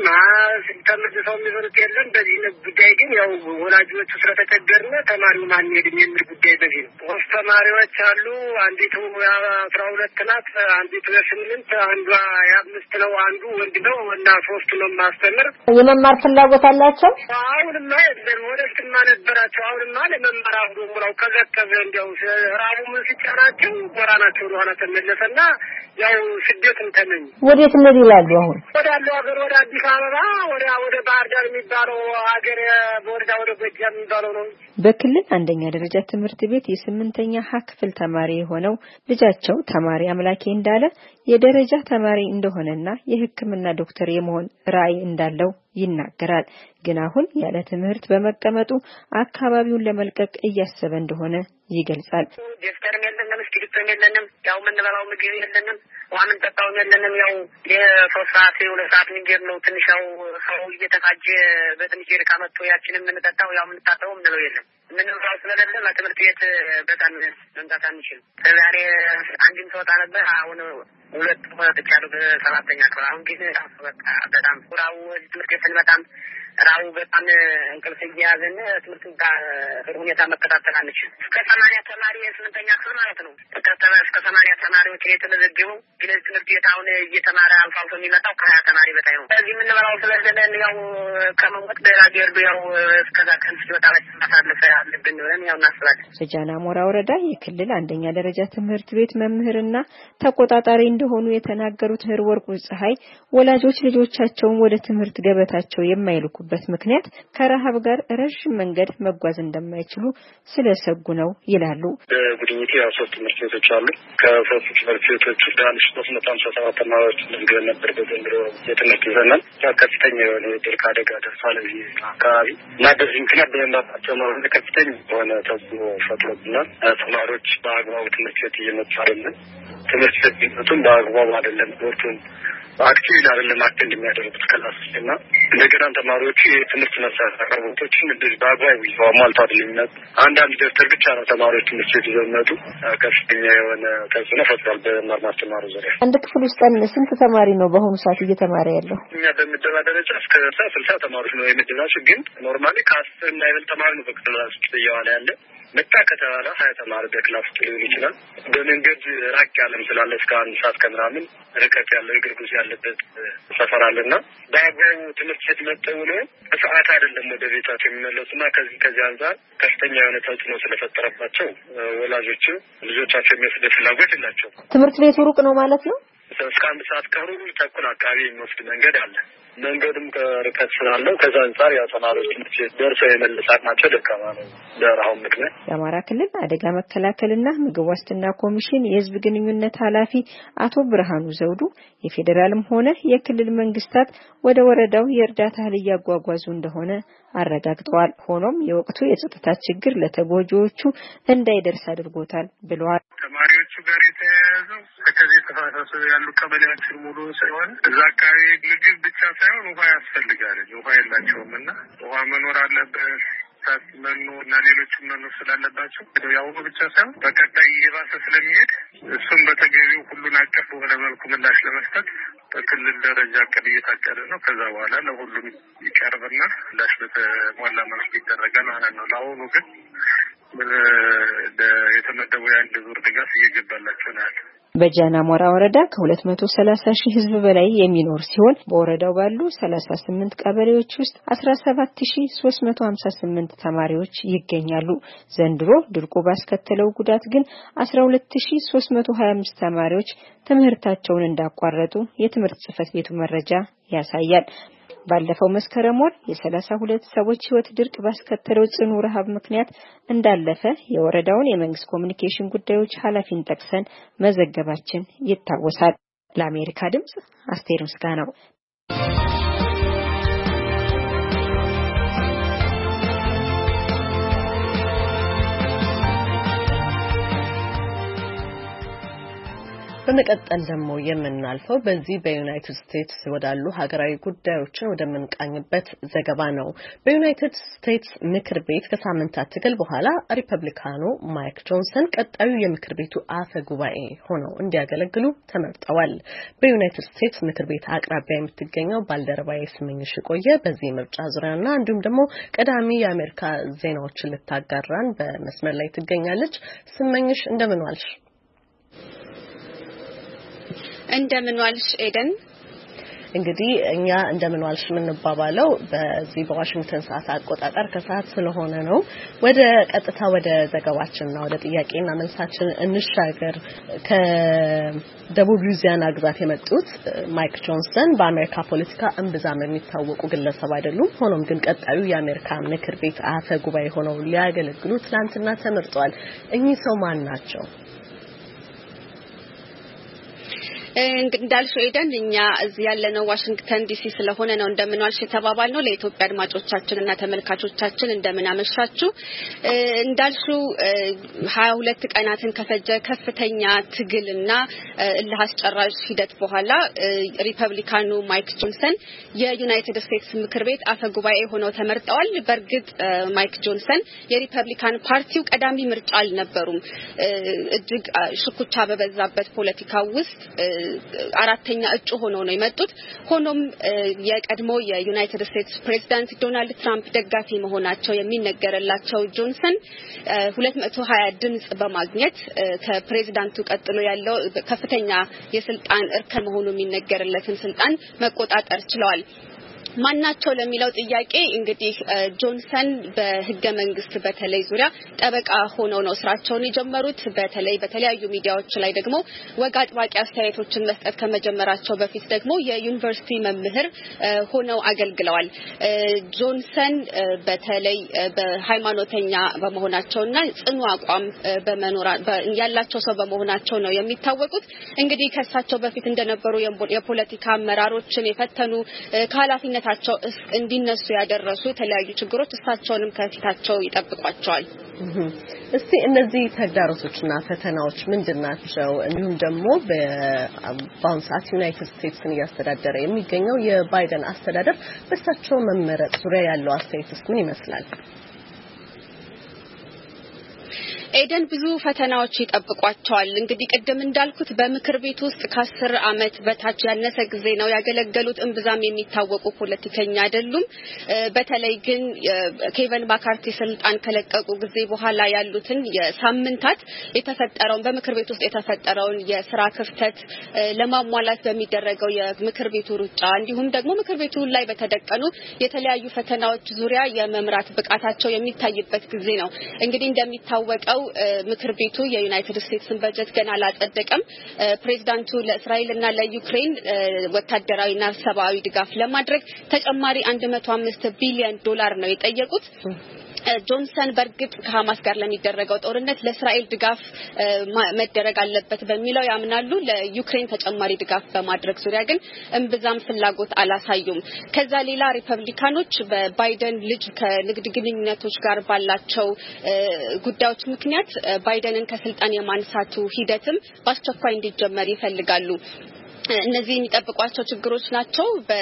ማስ ተመልሰው የሚበሉት የለም። በዚህ ጉዳይ ግን ያው ወላጆቹ ስለተቸገርን ተማሪው ማን ሄድም የሚል ጉዳይ በዚህ ነው። ሶስት ተማሪዎች አሉ። አንዲቱ አስራ ሁለት ናት፣ አንዲቱ የስምንት፣ አንዷ የአምስት ነው፣ አንዱ ወንድ ነው እና ሶስቱ ነው ማስተምር። የመማር ፍላጎት አላቸው። አሁንማ የለም፣ ወደፊትማ ነበራቸው። አሁንማ ለመማር አሁን ሙላው ከዘከዘ እንዲያው ራቡ ምን ሲጫናቸው ወራናቸው ወደኋላ ተመለሰና ያው ስደትን ተመኝ። ወዴት ነው ይላሉ? አሁን ወደ አለው ሀገር ወደ አዲስ አበባ ወደ ወደ ባህር ዳር የሚባለው ሀገር ወደ ወደ ጎጃም የሚባለው ነው። በክልል አንደኛ ደረጃ ትምህርት ቤት የስምንተኛ ሀ ክፍል ተማሪ የሆነው ልጃቸው ተማሪ አምላኬ እንዳለ የደረጃ ተማሪ እንደሆነና የሕክምና ዶክተር የመሆን ራዕይ እንዳለው ይናገራል። ግን አሁን ያለ ትምህርት በመቀመጡ አካባቢውን ለመልቀቅ እያሰበ እንደሆነ ይገልጻል። ዶክተርም የለንም፣ እስክሪብቶም የለንም፣ ያው የምንበላው ምግብ የለንም፣ ውሃ የምንጠጣው የለንም። ያው የሶስት ሰዓት የሁለት ሰዓት መንገድ ነው። ትንሽ ያው ሰው እየተፋጀ በትንሽ ርቃ መጥቶ ያችንን የምንጠጣው ያው የምንጣጣው ምንለው የለም። ምንም ራሱ ስለሌለ ለትምህርት ቤት በጣም መምጣት አንችልም። ዛሬ አንድም ተወጣ ነበር። አሁን ሁለት ወጥቻለሁ በሰባተኛ ክፍል። አሁን ግን በቃ በጣም ቁራው ትምህርት ቤት በጣም ራው በጣም እንቅልፍ እያያዘን ትምህርት ሁኔታ መከታተል አንችልም። እስከ ሰማንያ ተማሪ የስምንተኛ ክፍል ማለት ነው። ተከተለ እስከ ሰማንያ ተማሪዎች የተመዘገቡ ግን ትምህርት ቤት አሁን እየተማረ አልፎ አልፎ የሚመጣው ከሀያ ተማሪ በታይ ነው። ስለዚህ የምንበላው ስለሌለን ያው ከመሞት በራዲዮ ያው እስከዛ ከንስ ሲወጣ ማሳለፍ አለብን ብለን ያው እናስባለን። በጃና ሞራ ወረዳ የክልል አንደኛ ደረጃ ትምህርት ቤት መምህርና ተቆጣጣሪ እንደሆኑ የተናገሩት ህር ወርቁ ፀሐይ ወላጆች ልጆቻቸውን ወደ ትምህርት ገበታቸው የማይልኩ በት ምክንያት ከረሃብ ጋር ረጅም መንገድ መጓዝ እንደማይችሉ ስለሰጉ ነው ይላሉ። በጉድኝት ያው ሶስት ትምህርት ቤቶች አሉ። ከሶስቱ ትምህርት ቤቶች ውስጥ አንድ ሺህ ሦስት መቶ ሃምሳ ሰባት ተማሪዎች ልንገኝ ነበር። በዘንድሮ የትምህርት ዘመን ከፍተኛ የሆነ የድርቅ አደጋ ደርሷል እዚህ አካባቢ እና በዚህ ምክንያት በመምጣታቸው ነው ከፍተኛ የሆነ ተጽዕኖ ፈጥሮብናል። ተማሪዎች በአግባቡ ትምህርት ቤት እየመጡ አይደለም። ትምህርት ቤት ቢመጡም በአግባቡ አይደለም። ወርቱን አክቲቭ አይደለም አክቲቭ የሚያደርጉት ክላስና እንደገና ተማሪዎቹ የትምህርት መሳሪያ አቅርቦቶችን እንደዚህ በአግባቡ ይሟልቱ አይደለም። አንዳንድ ደብተር ብቻ ነው ተማሪዎች ትምህርት ቤት ይዘመዱ ከፍተኛ የሆነ ተጽዕኖ ፈጥሯል። በመማር ማስተማሩ ዙሪያ አንድ ክፍል ውስጥ ስንት ተማሪ ነው በአሁኑ ሰዓት እየተማረ ያለው? እኛ በምደባ ደረጃ እስከ ስልሳ ተማሪዎች ነው የምድባቸው። ግን ኖርማሊ ከአስር የማይበልጥ ተማሪ ነው በክላስ ውስጥ እየዋለ ያለ። መጣ ከተባለ ሀያ ተማሪ በክላስ ውስጥ ሊሆን ይችላል። በመንገድ ራቅ ያለም ስላለ እስከ አንድ ሰዓት ከምናምን ርቀት ያለው እግር ጉዞ ያለበት ሰፈር አለና በአግባቡ ትምህርት ቤት መጥተው ነው ሰዓት አይደለም ወደ ቤታቸው የሚመለሱና ከዚህ ከዚህ አንጻር ከፍተኛ የሆነ ተጽዕኖ ስለፈጠረባቸው ወላጆቹ ልጆቻቸው የሚወስድ ፍላጎት የላቸው። ትምህርት ቤቱ ሩቅ ነው ማለት ነው። እስከ አንድ ሰዓት ከሩብ ተኩል አካባቢ የሚወስድ መንገድ አለ። መንገዱም ከርቀት ስላለው ከዛ አንጻር ያው ተማሪዎች ትምህርት ቤት ደርሰው የመለስ አቅማቸው ደካማ ነው በረሃው ምክንያት። የአማራ ክልል አደጋ መከላከልና ምግብ ዋስትና ኮሚሽን የህዝብ ግንኙነት ኃላፊ አቶ ብርሃኑ ዘውዱ የፌዴራልም ሆነ የክልል መንግስታት ወደ ወረዳው የእርዳታ እህል እያጓጓዙ እንደሆነ አረጋግጠዋል። ሆኖም የወቅቱ የጸጥታ ችግር ለተጎጂዎቹ እንዳይደርስ አድርጎታል ብለዋል። ተማሪዎቹ ጋር የተያያዘው ከዚህ ተፋሰሱ ያሉ ቀበሌዎችን ሙሉ ሳይሆን እዛ አካባቢ ምግብ ብቻ ሳይሆን ውሃ ያስፈልጋል። ውሃ የላቸውም እና ውሃ መኖር አለበት። መኖ እና ሌሎችም መኖር ስላለባቸው ያው ብቻ ሳይሆን በቀጣይ እየባሰ ስለሚሄድ እሱም በተገቢው ሁሉን አቀፍ በሆነ መልኩ ምላሽ ለመስጠት በክልል ደረጃ እቅድ እየታቀደ ነው። ከዛ በኋላ ለሁሉም ይቀርብና ምላሽ በተሟላ መልኩ ይደረጋል ማለት ነው። ለአሁኑ ግን የተመደበው የአንድ ዙር ድጋፍ እየገባላቸው ነው ያለው። በጃና ሞራ ወረዳ ከሁለት መቶ ሰላሳ ሺህ ህዝብ በላይ የሚኖር ሲሆን በወረዳው ባሉ ሰላሳ ስምንት ቀበሌዎች ውስጥ አስራ ሰባት ሺህ ሦስት መቶ ሃምሳ ስምንት ተማሪዎች ይገኛሉ። ዘንድሮ ድርቁ ባስከተለው ጉዳት ግን አስራ ሁለት ሺህ ሦስት መቶ ሀያ አምስት ተማሪዎች ትምህርታቸውን እንዳቋረጡ የትምህርት ጽሕፈት ቤቱ መረጃ ያሳያል። ባለፈው መስከረም ወር የሰላሳ ሁለት ሰዎች ህይወት ድርቅ ባስከተለው ጽኑ ረሃብ ምክንያት እንዳለፈ የወረዳውን የመንግስት ኮሚኒኬሽን ጉዳዮች ኃላፊን ጠቅሰን መዘገባችን ይታወሳል። ለአሜሪካ ድምጽ አስቴር ምስጋናው። በመቀጠል ደግሞ የምናልፈው በዚህ በዩናይትድ ስቴትስ ወዳሉ ሀገራዊ ጉዳዮችን ወደምንቃኝበት ዘገባ ነው። በዩናይትድ ስቴትስ ምክር ቤት ከሳምንታት ትግል በኋላ ሪፐብሊካኑ ማይክ ጆንሰን ቀጣዩ የምክር ቤቱ አፈ ጉባኤ ሆነው እንዲያገለግሉ ተመርጠዋል። በዩናይትድ ስቴትስ ምክር ቤት አቅራቢያ የምትገኘው ባልደረባዬ ስመኝሽ ቆየ በዚህ ምርጫ ዙሪያና እንዲሁም ደግሞ ቀዳሚ የአሜሪካ ዜናዎችን ልታጋራን በመስመር ላይ ትገኛለች። ስመኝሽ እንደምን ዋልሽ? እንደምን ዋልሽ ኤደን? እንግዲህ እኛ እንደምን ዋልሽ የምንባባለው በዚህ በዋሽንግተን ሰዓት አቆጣጠር ከሰዓት ስለሆነ ነው። ወደ ቀጥታ ወደ ዘገባችንና ወደ ጥያቄና መልሳችን እንሻገር። ከደቡብ ሉዚያና ግዛት የመጡት ማይክ ጆንሰን በአሜሪካ ፖለቲካ እምብዛም የሚታወቁ ግለሰብ አይደሉም። ሆኖም ግን ቀጣዩ የአሜሪካ ምክር ቤት አፈ ጉባኤ ሆነው ሊያገለግሉ ትናንትና ተመርጠዋል። እኚህ ሰው ማን ናቸው? እንዳልሽው ኤደን እኛ እዚህ ያለነው ዋሽንግተን ዲሲ ስለሆነ ነው እንደምን ዋልሽ ተባባልነው። ለኢትዮጵያ አድማጮቻችንና ተመልካቾቻችን እንደምን አመሻችሁ። እንዳልሽው ሀያ ሁለት ቀናትን ከፈጀ ከፍተኛ ትግልና እልህ አስጨራሽ ሂደት በኋላ ሪፐብሊካኑ ማይክ ጆንሰን የዩናይትድ ስቴትስ ምክር ቤት አፈ ጉባኤ ሆነው ተመርጠዋል። በርግጥ ማይክ ጆንሰን የሪፐብሊካን ፓርቲው ቀዳሚ ምርጫ አልነበሩም። እጅግ ሽኩቻ በበዛበት ፖለቲካ ውስጥ አራተኛ እጩ ሆነው ነው የመጡት። ሆኖም የቀድሞ የዩናይትድ ስቴትስ ፕሬዝዳንት ዶናልድ ትራምፕ ደጋፊ መሆናቸው የሚነገርላቸው ጆንሰን ሁለት መቶ ሀያ ድምጽ በማግኘት ከፕሬዝዳንቱ ቀጥሎ ያለው ከፍተኛ የስልጣን እርከን መሆኑ የሚነገርለትን ስልጣን መቆጣጠር ችለዋል። ማናቸው ለሚለው ጥያቄ እንግዲህ ጆንሰን በህገ መንግስት በተለይ ዙሪያ ጠበቃ ሆነው ነው ስራቸውን የጀመሩት። በተለይ በተለያዩ ሚዲያዎች ላይ ደግሞ ወግ አጥባቂ አስተያየቶችን መስጠት ከመጀመራቸው በፊት ደግሞ የዩኒቨርሲቲ መምህር ሆነው አገልግለዋል። ጆንሰን በተለይ በሃይማኖተኛ በመሆናቸውና ጽኑ አቋም በመኖር ያላቸው ሰው በመሆናቸው ነው የሚታወቁት። እንግዲህ ከሳቸው በፊት እንደነበሩ የፖለቲካ አመራሮችን የፈተኑ ከኃላፊነት ታቸው እንዲነሱ ያደረሱ የተለያዩ ችግሮች እሳቸውንም ከፊታቸው ይጠብቋቸዋል። እስቲ እነዚህ ተግዳሮቶችና ፈተናዎች ምንድናቸው? እንዲሁም ደግሞ በአሁኑ ሰዓት ዩናይትድ ስቴትስን እያስተዳደረ የሚገኘው የባይደን አስተዳደር በእሳቸው መመረጥ ዙሪያ ያለው አስተያየትስ ምን ይመስላል? ኤደን ብዙ ፈተናዎች ይጠብቋቸዋል። እንግዲህ ቀደም እንዳልኩት በምክር ቤት ውስጥ ከአስር አመት በታች ያነሰ ጊዜ ነው ያገለገሉት። እንብዛም የሚታወቁ ፖለቲከኛ አይደሉም። በተለይ ግን ኬቨን ማካርቲ ስልጣን ከለቀቁ ጊዜ በኋላ ያሉትን የሳምንታት የተፈጠረውን በምክር ቤት ውስጥ የተፈጠረውን የስራ ክፍተት ለማሟላት በሚደረገው የምክር ቤቱ ሩጫ እንዲሁም ደግሞ ምክር ቤቱ ላይ በተደቀኑ የተለያዩ ፈተናዎች ዙሪያ የመምራት ብቃታቸው የሚታይበት ጊዜ ነው። እንግዲህ እንደሚታወቀው ምክር ቤቱ የዩናይትድ ስቴትስን በጀት ገና አላጸደቀም። ፕሬዝዳንቱ ለእስራኤልና ለዩክሬን ወታደራዊና ሰብአዊ ድጋፍ ለማድረግ ተጨማሪ አንድ መቶ አምስት ቢሊዮን ዶላር ነው የጠየቁት። ጆንሰን በርግጥ ከሐማስ ጋር ለሚደረገው ጦርነት ለእስራኤል ድጋፍ መደረግ አለበት በሚለው ያምናሉ። ለዩክሬን ተጨማሪ ድጋፍ በማድረግ ዙሪያ ግን እንብዛም ፍላጎት አላሳዩም። ከዛ ሌላ ሪፐብሊካኖች በባይደን ልጅ ከንግድ ግንኙነቶች ጋር ባላቸው ጉዳዮች ምክንያት ባይደንን ከስልጣን የማንሳቱ ሂደትም በአስቸኳይ እንዲጀመር ይፈልጋሉ። እነዚህ የሚጠብቋቸው ችግሮች ናቸው።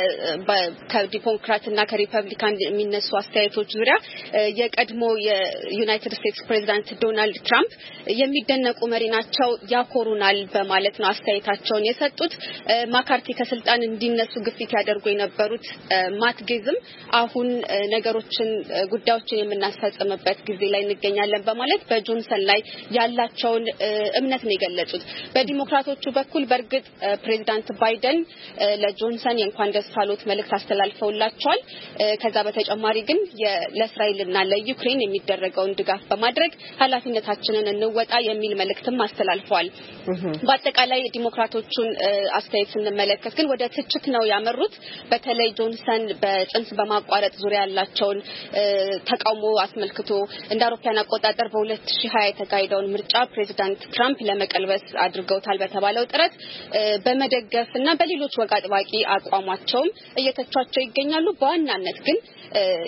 ከዲሞክራትና ከሪፐብሊካን የሚነሱ አስተያየቶች ዙሪያ የቀድሞ የዩናይትድ ስቴትስ ፕሬዝዳንት ዶናልድ ትራምፕ የሚደነቁ መሪ ናቸው፣ ያኮሩናል በማለት ነው አስተያየታቸውን የሰጡት። ማካርቲ ከስልጣን እንዲነሱ ግፊት ያደርጉ የነበሩት ማት ጌዝም አሁን ነገሮችን ጉዳዮችን የምናስፈጽምበት ጊዜ ላይ እንገኛለን በማለት በጆንሰን ላይ ያላቸውን እምነት ነው የገለጹት። በዲሞክራቶቹ በኩል በርግጥ ፕሬዝዳንት ባይደን ለጆንሰን የእንኳን ደስ አሎት መልእክት አስተላልፈውላቸዋል። ከዛ በተጨማሪ ግን ለእስራኤልና ለዩክሬን የሚደረገውን ድጋፍ በማድረግ ኃላፊነታችንን እንወጣ የሚል መልእክትም አስተላልፈዋል። በአጠቃላይ ዲሞክራቶቹን አስተያየት ስንመለከት ግን ወደ ትችት ነው ያመሩት። በተለይ ጆንሰን በጽንስ በማቋረጥ ዙሪያ ያላቸውን ተቃውሞ አስመልክቶ እንደ አውሮፓውያን አቆጣጠር በሁለት ሺህ ሀያ የተካሄደውን ምርጫ ፕሬዝዳንት ትራምፕ ለመቀልበስ አድርገውታል በተባለው ጥረት በመደ ገፍና በሌሎች ወግ አጥባቂ አቋማቸውም እየተቻቸው ይገኛሉ። በዋናነት ግን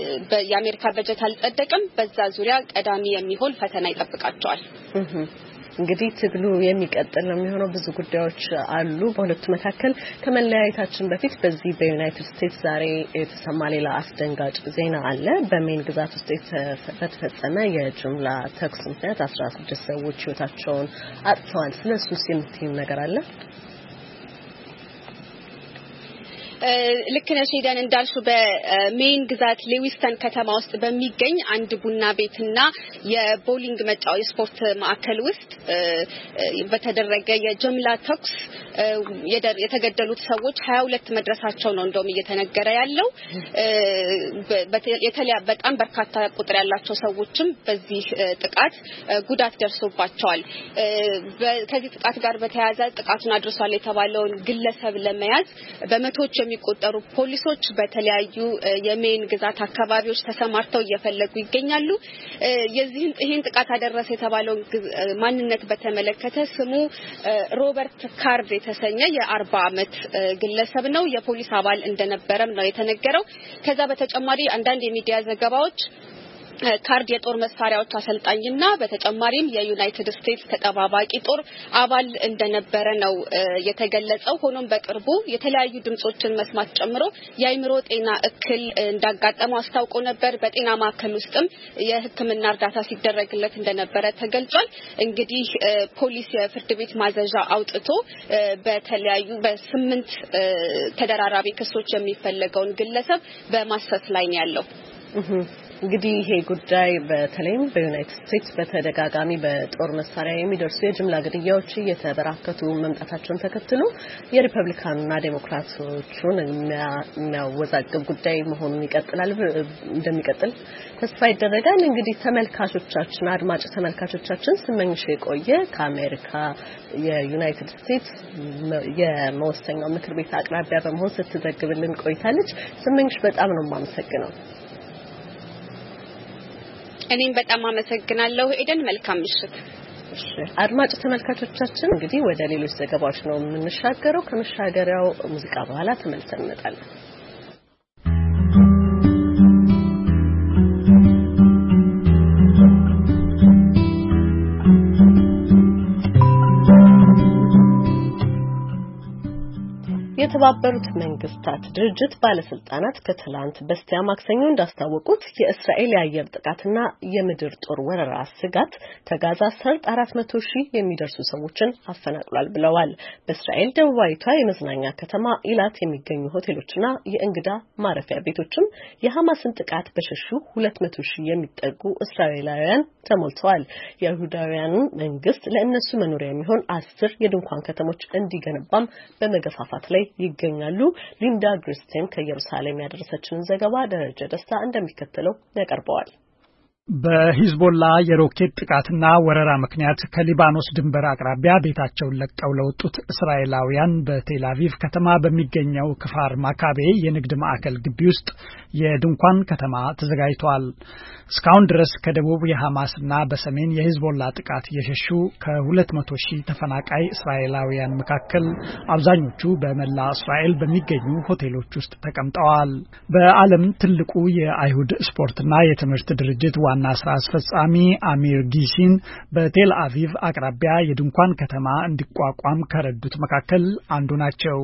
የአሜሪካ በጀት አልጸደቀም። በዛ ዙሪያ ቀዳሚ የሚሆን ፈተና ይጠብቃቸዋል። እንግዲህ ትግሉ የሚቀጥል ነው የሚሆነው ብዙ ጉዳዮች አሉ በሁለቱ መካከል ከመለያየታችን በፊት በዚህ በዩናይትድ ስቴትስ ዛሬ የተሰማ ሌላ አስደንጋጭ ዜና አለ በሜን ግዛት ውስጥ የተፈጸመ የጅምላ ተኩስ ምክንያት አስራ ስድስት ሰዎች ህይወታቸውን አጥተዋል ስለሱስ የምትይው ነገር አለ ልክ ነሽ ሄደን እንዳልሽው በሜን ግዛት ሌዊስተን ከተማ ውስጥ በሚገኝ አንድ ቡና ቤትና የቦሊንግ መጫወቻ ስፖርት ማዕከል ውስጥ በተደረገ የጅምላ ተኩስ የተገደሉት ሰዎች ሀያ ሁለት መድረሳቸው ነው እንደውም እየተነገረ ያለው የተለያ በጣም በርካታ ቁጥር ያላቸው ሰዎችም በዚህ ጥቃት ጉዳት ደርሶባቸዋል ከዚህ ጥቃት ጋር በተያያዘ ጥቃቱን አድርሷል የተባለውን ግለሰብ ለመያዝ በመቶዎች የሚቆጠሩ ፖሊሶች በተለያዩ የሜን ግዛት አካባቢዎች ተሰማርተው እየፈለጉ ይገኛሉ የዚህን ይሄን ጥቃት አደረሰ የተባለው ማንነት በተመለከተ ስሙ ሮበርት ካርድ የተሰኘ የአርባ አመት ግለሰብ ነው የፖሊስ አባል እንደነበረም ነው የተነገረው ከዛ በተጨማሪ አንዳንድ የሚዲያ ዘገባዎች ካርድ የጦር መሳሪያዎች አሰልጣኝና በተጨማሪም የዩናይትድ ስቴትስ ተጠባባቂ ጦር አባል እንደነበረ ነው የተገለጸው ሆኖም በቅርቡ የተለያዩ ድምጾችን መስማት ጨምሮ የአይምሮ ጤና እክል እንዳጋጠመው አስታውቆ ነበር በጤና ማዕከል ውስጥም የሕክምና እርዳታ ሲደረግለት እንደነበረ ተገልጿል እንግዲህ ፖሊስ የፍርድ ቤት ማዘዣ አውጥቶ በተለያዩ በስምንት ተደራራቢ ክሶች የሚፈለገውን ግለሰብ በማሰስ ላይ ነው ያለው እንግዲህ ይሄ ጉዳይ በተለይም በዩናይትድ ስቴትስ በተደጋጋሚ በጦር መሳሪያ የሚደርሱ የጅምላ ግድያዎች እየተበራከቱ መምጣታቸውን ተከትሎ የሪፐብሊካንና ዴሞክራቶቹን የሚያወዛግብ ጉዳይ መሆኑን ይቀጥላል እንደሚቀጥል ተስፋ ይደረጋል እንግዲህ ተመልካቾቻችን አድማጭ ተመልካቾቻችን ስመኝሽ የቆየ ከአሜሪካ የዩናይትድ ስቴትስ የመወሰኛው ምክር ቤት አቅራቢያ በመሆን ስትዘግብልን ቆይታለች ስመኝሽ በጣም ነው የማመሰግነው እኔም በጣም አመሰግናለሁ ኤደን መልካም ምሽት እሺ አድማጭ ተመልካቾቻችን እንግዲህ ወደ ሌሎች ዘገባዎች ነው የምንሻገረው ከመሻገሪያው ሙዚቃ በኋላ ተመልሰን እንመጣለን የተባበሩት መንግስታት ድርጅት ባለስልጣናት ከትላንት በስቲያ ማክሰኞ እንዳስታወቁት የእስራኤል የአየር ጥቃትና የምድር ጦር ወረራ ስጋት ከጋዛ ሰርጥ አራት መቶ ሺህ የሚደርሱ ሰዎችን አፈናቅሏል ብለዋል። በእስራኤል ደቡባዊቷ የመዝናኛ ከተማ ኢላት የሚገኙ ሆቴሎችና የእንግዳ ማረፊያ ቤቶችም የሐማስን ጥቃት በሸሹ ሁለት መቶ ሺህ የሚጠጉ እስራኤላውያን ተሞልተዋል። የይሁዳውያኑ መንግስት ለእነሱ መኖሪያ የሚሆን አስር የድንኳን ከተሞች እንዲገነባም በመገፋፋት ላይ ይገኛሉ። ሊንዳ ግሪስቴን ከኢየሩሳሌም ያደረሰችውን ዘገባ ደረጀ ደስታ እንደሚከተለው ያቀርበዋል። በሂዝቦላ የሮኬት ጥቃትና ወረራ ምክንያት ከሊባኖስ ድንበር አቅራቢያ ቤታቸውን ለቀው ለወጡት እስራኤላውያን በቴል አቪቭ ከተማ በሚገኘው ክፋር ማካቤ የንግድ ማዕከል ግቢ ውስጥ የድንኳን ከተማ ተዘጋጅቷል። እስካሁን ድረስ ከደቡብ የሐማስና በሰሜን የሂዝቦላ ጥቃት የሸሹ ከሁለት መቶ ሺህ ተፈናቃይ እስራኤላውያን መካከል አብዛኞቹ በመላ እስራኤል በሚገኙ ሆቴሎች ውስጥ ተቀምጠዋል። በዓለም ትልቁ የአይሁድ ስፖርትና የትምህርት ድርጅት ዋና ስራ አስፈጻሚ አሚር ጊሲን በቴል አቪቭ አቅራቢያ የድንኳን ከተማ እንዲቋቋም ከረዱት መካከል አንዱ ናቸው።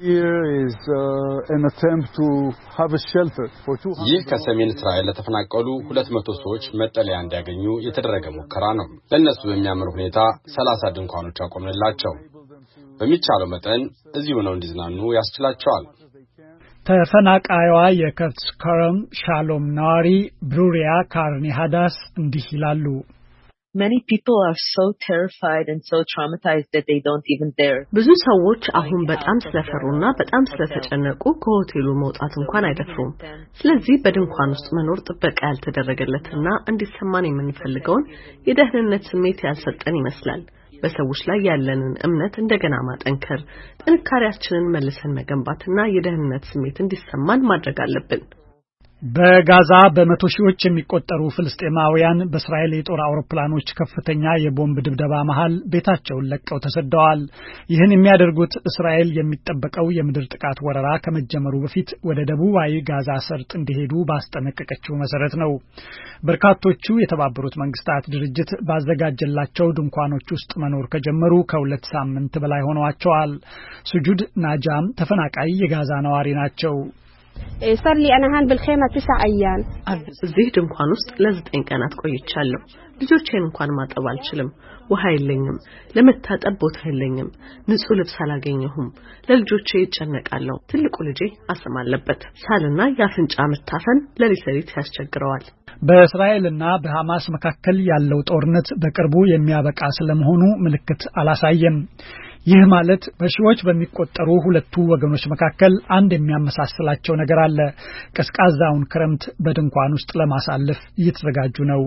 ይህ ከሰሜን እስራኤል ለተፈናቀሉ ሁለት መቶ ሰዎች መጠለያ እንዲያገኙ የተደረገ ሙከራ ነው። ለእነሱ በሚያምር ሁኔታ ሰላሳ ድንኳኖች አቆምንላቸው። በሚቻለው መጠን እዚሁ ነው እንዲዝናኑ ያስችላቸዋል። ተፈናቃይዋ የከርትስከረም ሻሎም ነዋሪ ብሩሪያ ካርኒሃዳስ እንዲህ ይላሉ። Many people are so terrified and so traumatized that they don't even dare. ብዙ ሰዎች አሁን በጣም ስለፈሩና በጣም ስለተጨነቁ ከሆቴሉ መውጣት እንኳን አይደፍሩም። ስለዚህ በድንኳን ውስጥ መኖር ጥበቃ ያልተደረገለትና እንዲሰማን የምንፈልገውን የደህንነት ስሜት ያልሰጠን ይመስላል። በሰዎች ላይ ያለንን እምነት እንደገና ማጠንከር፣ ጥንካሬያችንን መልሰን መገንባትና የደህንነት ስሜት እንዲሰማን ማድረግ አለብን። በጋዛ በመቶ ሺዎች የሚቆጠሩ ፍልስጤማውያን በእስራኤል የጦር አውሮፕላኖች ከፍተኛ የቦምብ ድብደባ መሃል ቤታቸውን ለቀው ተሰደዋል። ይህን የሚያደርጉት እስራኤል የሚጠበቀው የምድር ጥቃት ወረራ ከመጀመሩ በፊት ወደ ደቡባዊ ጋዛ ሰርጥ እንዲሄዱ ባስጠነቀቀችው መሰረት ነው። በርካቶቹ የተባበሩት መንግስታት ድርጅት ባዘጋጀላቸው ድንኳኖች ውስጥ መኖር ከጀመሩ ከሁለት ሳምንት በላይ ሆነዋቸዋል። ሱጁድ ናጃም ተፈናቃይ የጋዛ ነዋሪ ናቸው። صار لي انا هان بالخيمه تسع ايام እዚህ ድንኳን ውስጥ ለዘጠኝ ቀናት ቆይቻለሁ። ልጆቼን እንኳን ማጠብ አልችልም። ውሃ የለኝም። ለመታጠብ ቦታ የለኝም። ንጹህ ልብስ አላገኘሁም። ለልጆቼ ይጨነቃለሁ። ትልቁ ልጄ አስም አለበት። ሳልና የአፍንጫ መታፈን ለሊት ለሊት ያስቸግረዋል። በእስራኤልና በሐማስ መካከል ያለው ጦርነት በቅርቡ የሚያበቃ ስለመሆኑ ምልክት አላሳየም። ይህ ማለት በሺዎች በሚቆጠሩ ሁለቱ ወገኖች መካከል አንድ የሚያመሳስላቸው ነገር አለ። ቀዝቃዛውን ክረምት በድንኳን ውስጥ ለማሳለፍ እየተዘጋጁ ነው።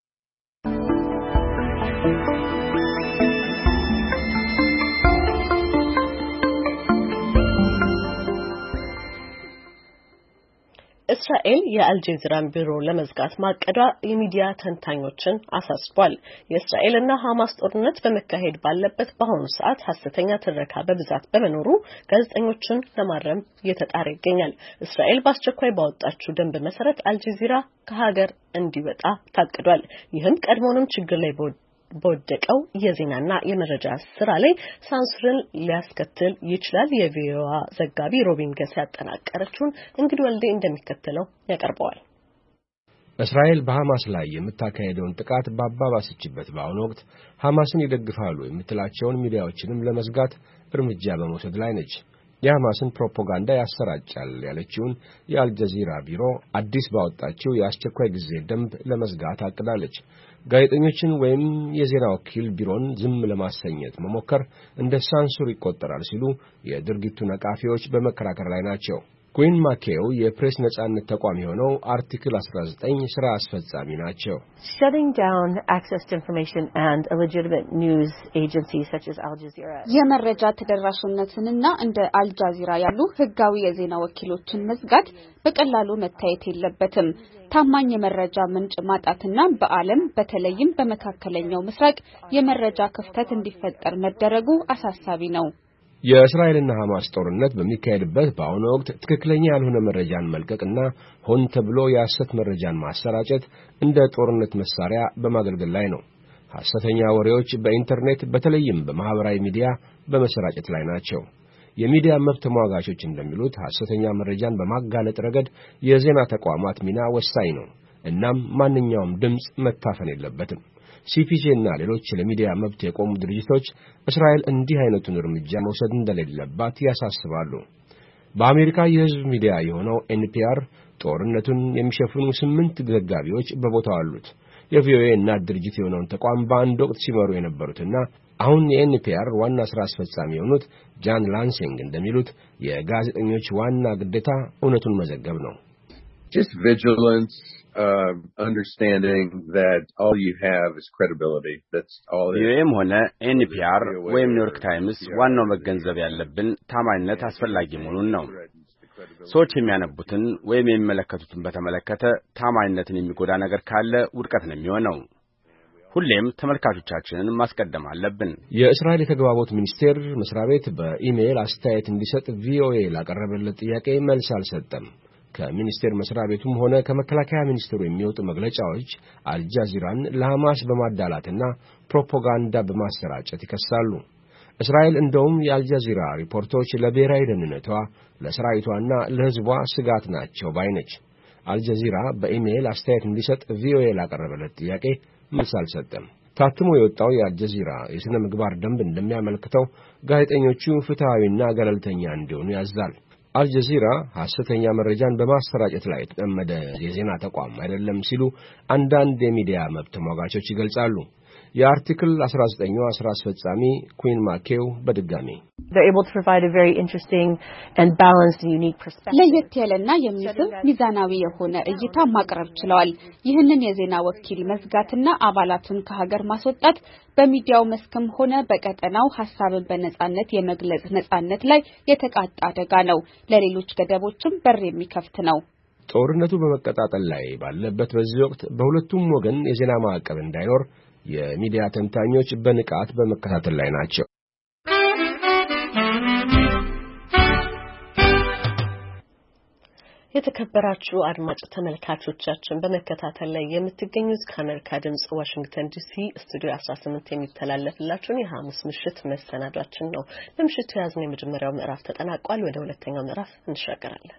እስራኤል የአልጀዚራን ቢሮ ለመዝጋት ማቀዷ የሚዲያ ተንታኞችን አሳስቧል። የእስራኤልና ሐማስ ጦርነት በመካሄድ ባለበት በአሁኑ ሰዓት ሐሰተኛ ትረካ በብዛት በመኖሩ ጋዜጠኞችን ለማረም እየተጣረ ይገኛል። እስራኤል በአስቸኳይ ባወጣችው ደንብ መሰረት አልጀዚራ ከሀገር እንዲወጣ ታቅዷል። ይህም ቀድሞውንም ችግር ላይ በወደቀው የዜናና የመረጃ ስራ ላይ ሳንሱርን ሊያስከትል ይችላል። የቪኦኤ ዘጋቢ ሮቢን ገስ ያጠናቀረችውን እንግዲህ ወልዴ እንደሚከተለው ያቀርበዋል። እስራኤል በሐማስ ላይ የምታካሄደውን ጥቃት ባባባሰችበት በአሁኑ ወቅት ሐማስን ይደግፋሉ የምትላቸውን ሚዲያዎችንም ለመዝጋት እርምጃ በመውሰድ ላይ ነች። የሐማስን ፕሮፓጋንዳ ያሰራጫል ያለችውን የአልጀዚራ ቢሮ አዲስ ባወጣችው የአስቸኳይ ጊዜ ደንብ ለመዝጋት አቅዳለች። ጋዜጠኞችን ወይም የዜና ወኪል ቢሮን ዝም ለማሰኘት መሞከር እንደ ሳንሱር ይቆጠራል ሲሉ የድርጊቱ ነቃፊዎች በመከራከር ላይ ናቸው። ኩዊን ማኬው የፕሬስ ነጻነት ተቋም የሆነው አርቲክል አስራ ዘጠኝ ስራ አስፈጻሚ ናቸው። Shutting down access to information and illegitimate news agencies such as Al Jazeera. የመረጃ ተደራሽነትንና እንደ አልጃዚራ ያሉ ህጋዊ የዜና ወኪሎችን መዝጋት በቀላሉ መታየት የለበትም። ታማኝ የመረጃ ምንጭ ማጣትና በዓለም በተለይም በመካከለኛው ምስራቅ የመረጃ ክፍተት እንዲፈጠር መደረጉ አሳሳቢ ነው። የእስራኤልና ሐማስ ጦርነት በሚካሄድበት በአሁኑ ወቅት ትክክለኛ ያልሆነ መረጃን መልቀቅና ሆን ተብሎ የሐሰት መረጃን ማሰራጨት እንደ ጦርነት መሳሪያ በማገልገል ላይ ነው። ሐሰተኛ ወሬዎች በኢንተርኔት በተለይም በማህበራዊ ሚዲያ በመሰራጨት ላይ ናቸው። የሚዲያ መብት ተሟጋቾች እንደሚሉት ሐሰተኛ መረጃን በማጋለጥ ረገድ የዜና ተቋማት ሚና ወሳኝ ነው። እናም ማንኛውም ድምጽ መታፈን የለበትም። ሲፒጄ እና ሌሎች ለሚዲያ መብት የቆሙ ድርጅቶች እስራኤል እንዲህ አይነቱን እርምጃ መውሰድ እንደሌለባት ያሳስባሉ። በአሜሪካ የህዝብ ሚዲያ የሆነው ኤንፒአር ጦርነቱን የሚሸፍኑ ስምንት ዘጋቢዎች በቦታው አሉት። የቪኦኤ እና ድርጅት የሆነውን ተቋም በአንድ ወቅት ሲመሩ የነበሩትና አሁን የኤንፒአር ዋና ስራ አስፈጻሚ የሆኑት ጃን ላንሲንግ እንደሚሉት የጋዜጠኞች ዋና ግዴታ እውነቱን መዘገብ ነው። Just vigilance, uh, understanding that all you have is credibility. That's all. ቪኦኤም ሆነ ኤንፒአር ወይም ኒውዮርክ ታይምስ ዋናው መገንዘብ ያለብን ታማኝነት አስፈላጊ መሆኑን ነው። ሰዎች የሚያነቡትን ወይም የሚመለከቱትን በተመለከተ ታማኝነትን የሚጎዳ ነገር ካለ ውድቀት ነው የሚሆነው። ሁሌም ተመልካቾቻችንን ማስቀደም አለብን። የእስራኤል የተግባቦት ሚኒስቴር መስሪያ ቤት በኢሜይል አስተያየት እንዲሰጥ ቪኦኤ ላቀረበለት ጥያቄ መልስ አልሰጠም። ከሚኒስቴር መስሪያ ቤቱም ሆነ ከመከላከያ ሚኒስቴሩ የሚወጡ መግለጫዎች አልጃዚራን ለሐማስ በማዳላትና ፕሮፓጋንዳ በማሰራጨት ይከሳሉ። እስራኤል እንደውም የአልጃዚራ ሪፖርቶች ለብሔራዊ ደህንነቷ፣ ለሰራዊቷና ለሕዝቧ ስጋት ናቸው ባይነች። አልጃዚራ በኢሜይል አስተያየት እንዲሰጥ ቪኦኤ ላቀረበለት ጥያቄ መልስ አልሰጠም። ታትሞ የወጣው የአልጃዚራ የሥነ ምግባር ደንብ እንደሚያመለክተው ጋዜጠኞቹ ፍትሐዊና ገለልተኛ እንዲሆኑ ያዛል። አልጀዚራ ሐሰተኛ መረጃን በማሰራጨት ላይ የተጠመደ የዜና ተቋም አይደለም ሲሉ አንዳንድ የሚዲያ መብት ተሟጋቾች ይገልጻሉ። የአርቲክል አስራ ዘጠኝ ስራ አስፈጻሚ ኩዊን ማኬው በድጋሚ they're able to provide a very interesting and balanced and unique perspective. ለየት ያለና የሚስብ ሚዛናዊ የሆነ እይታ ማቅረብ ችለዋል። ይህንን የዜና ወኪል መዝጋትና አባላቱን ከሀገር ማስወጣት በሚዲያው መስክም ሆነ በቀጠናው ሐሳብን በነጻነት የመግለጽ ነጻነት ላይ የተቃጣ አደጋ ነው። ለሌሎች ገደቦችም በር የሚከፍት ነው። ጦርነቱ በመቀጣጠል ላይ ባለበት በዚህ ወቅት በሁለቱም ወገን የዜና ማዕቀብ እንዳይኖር የሚዲያ ተንታኞች በንቃት በመከታተል ላይ ናቸው። የተከበራችሁ አድማጭ ተመልካቾቻችን በመከታተል ላይ የምትገኙት ከአሜሪካ ድምጽ ዋሽንግተን ዲሲ ስቱዲዮ አስራ ስምንት የሚተላለፍላችሁን የሐሙስ ምሽት መሰናዷችን ነው። ለምሽቱ ያዝነው የመጀመሪያው ምዕራፍ ተጠናቋል። ወደ ሁለተኛው ምዕራፍ እንሻገራለን።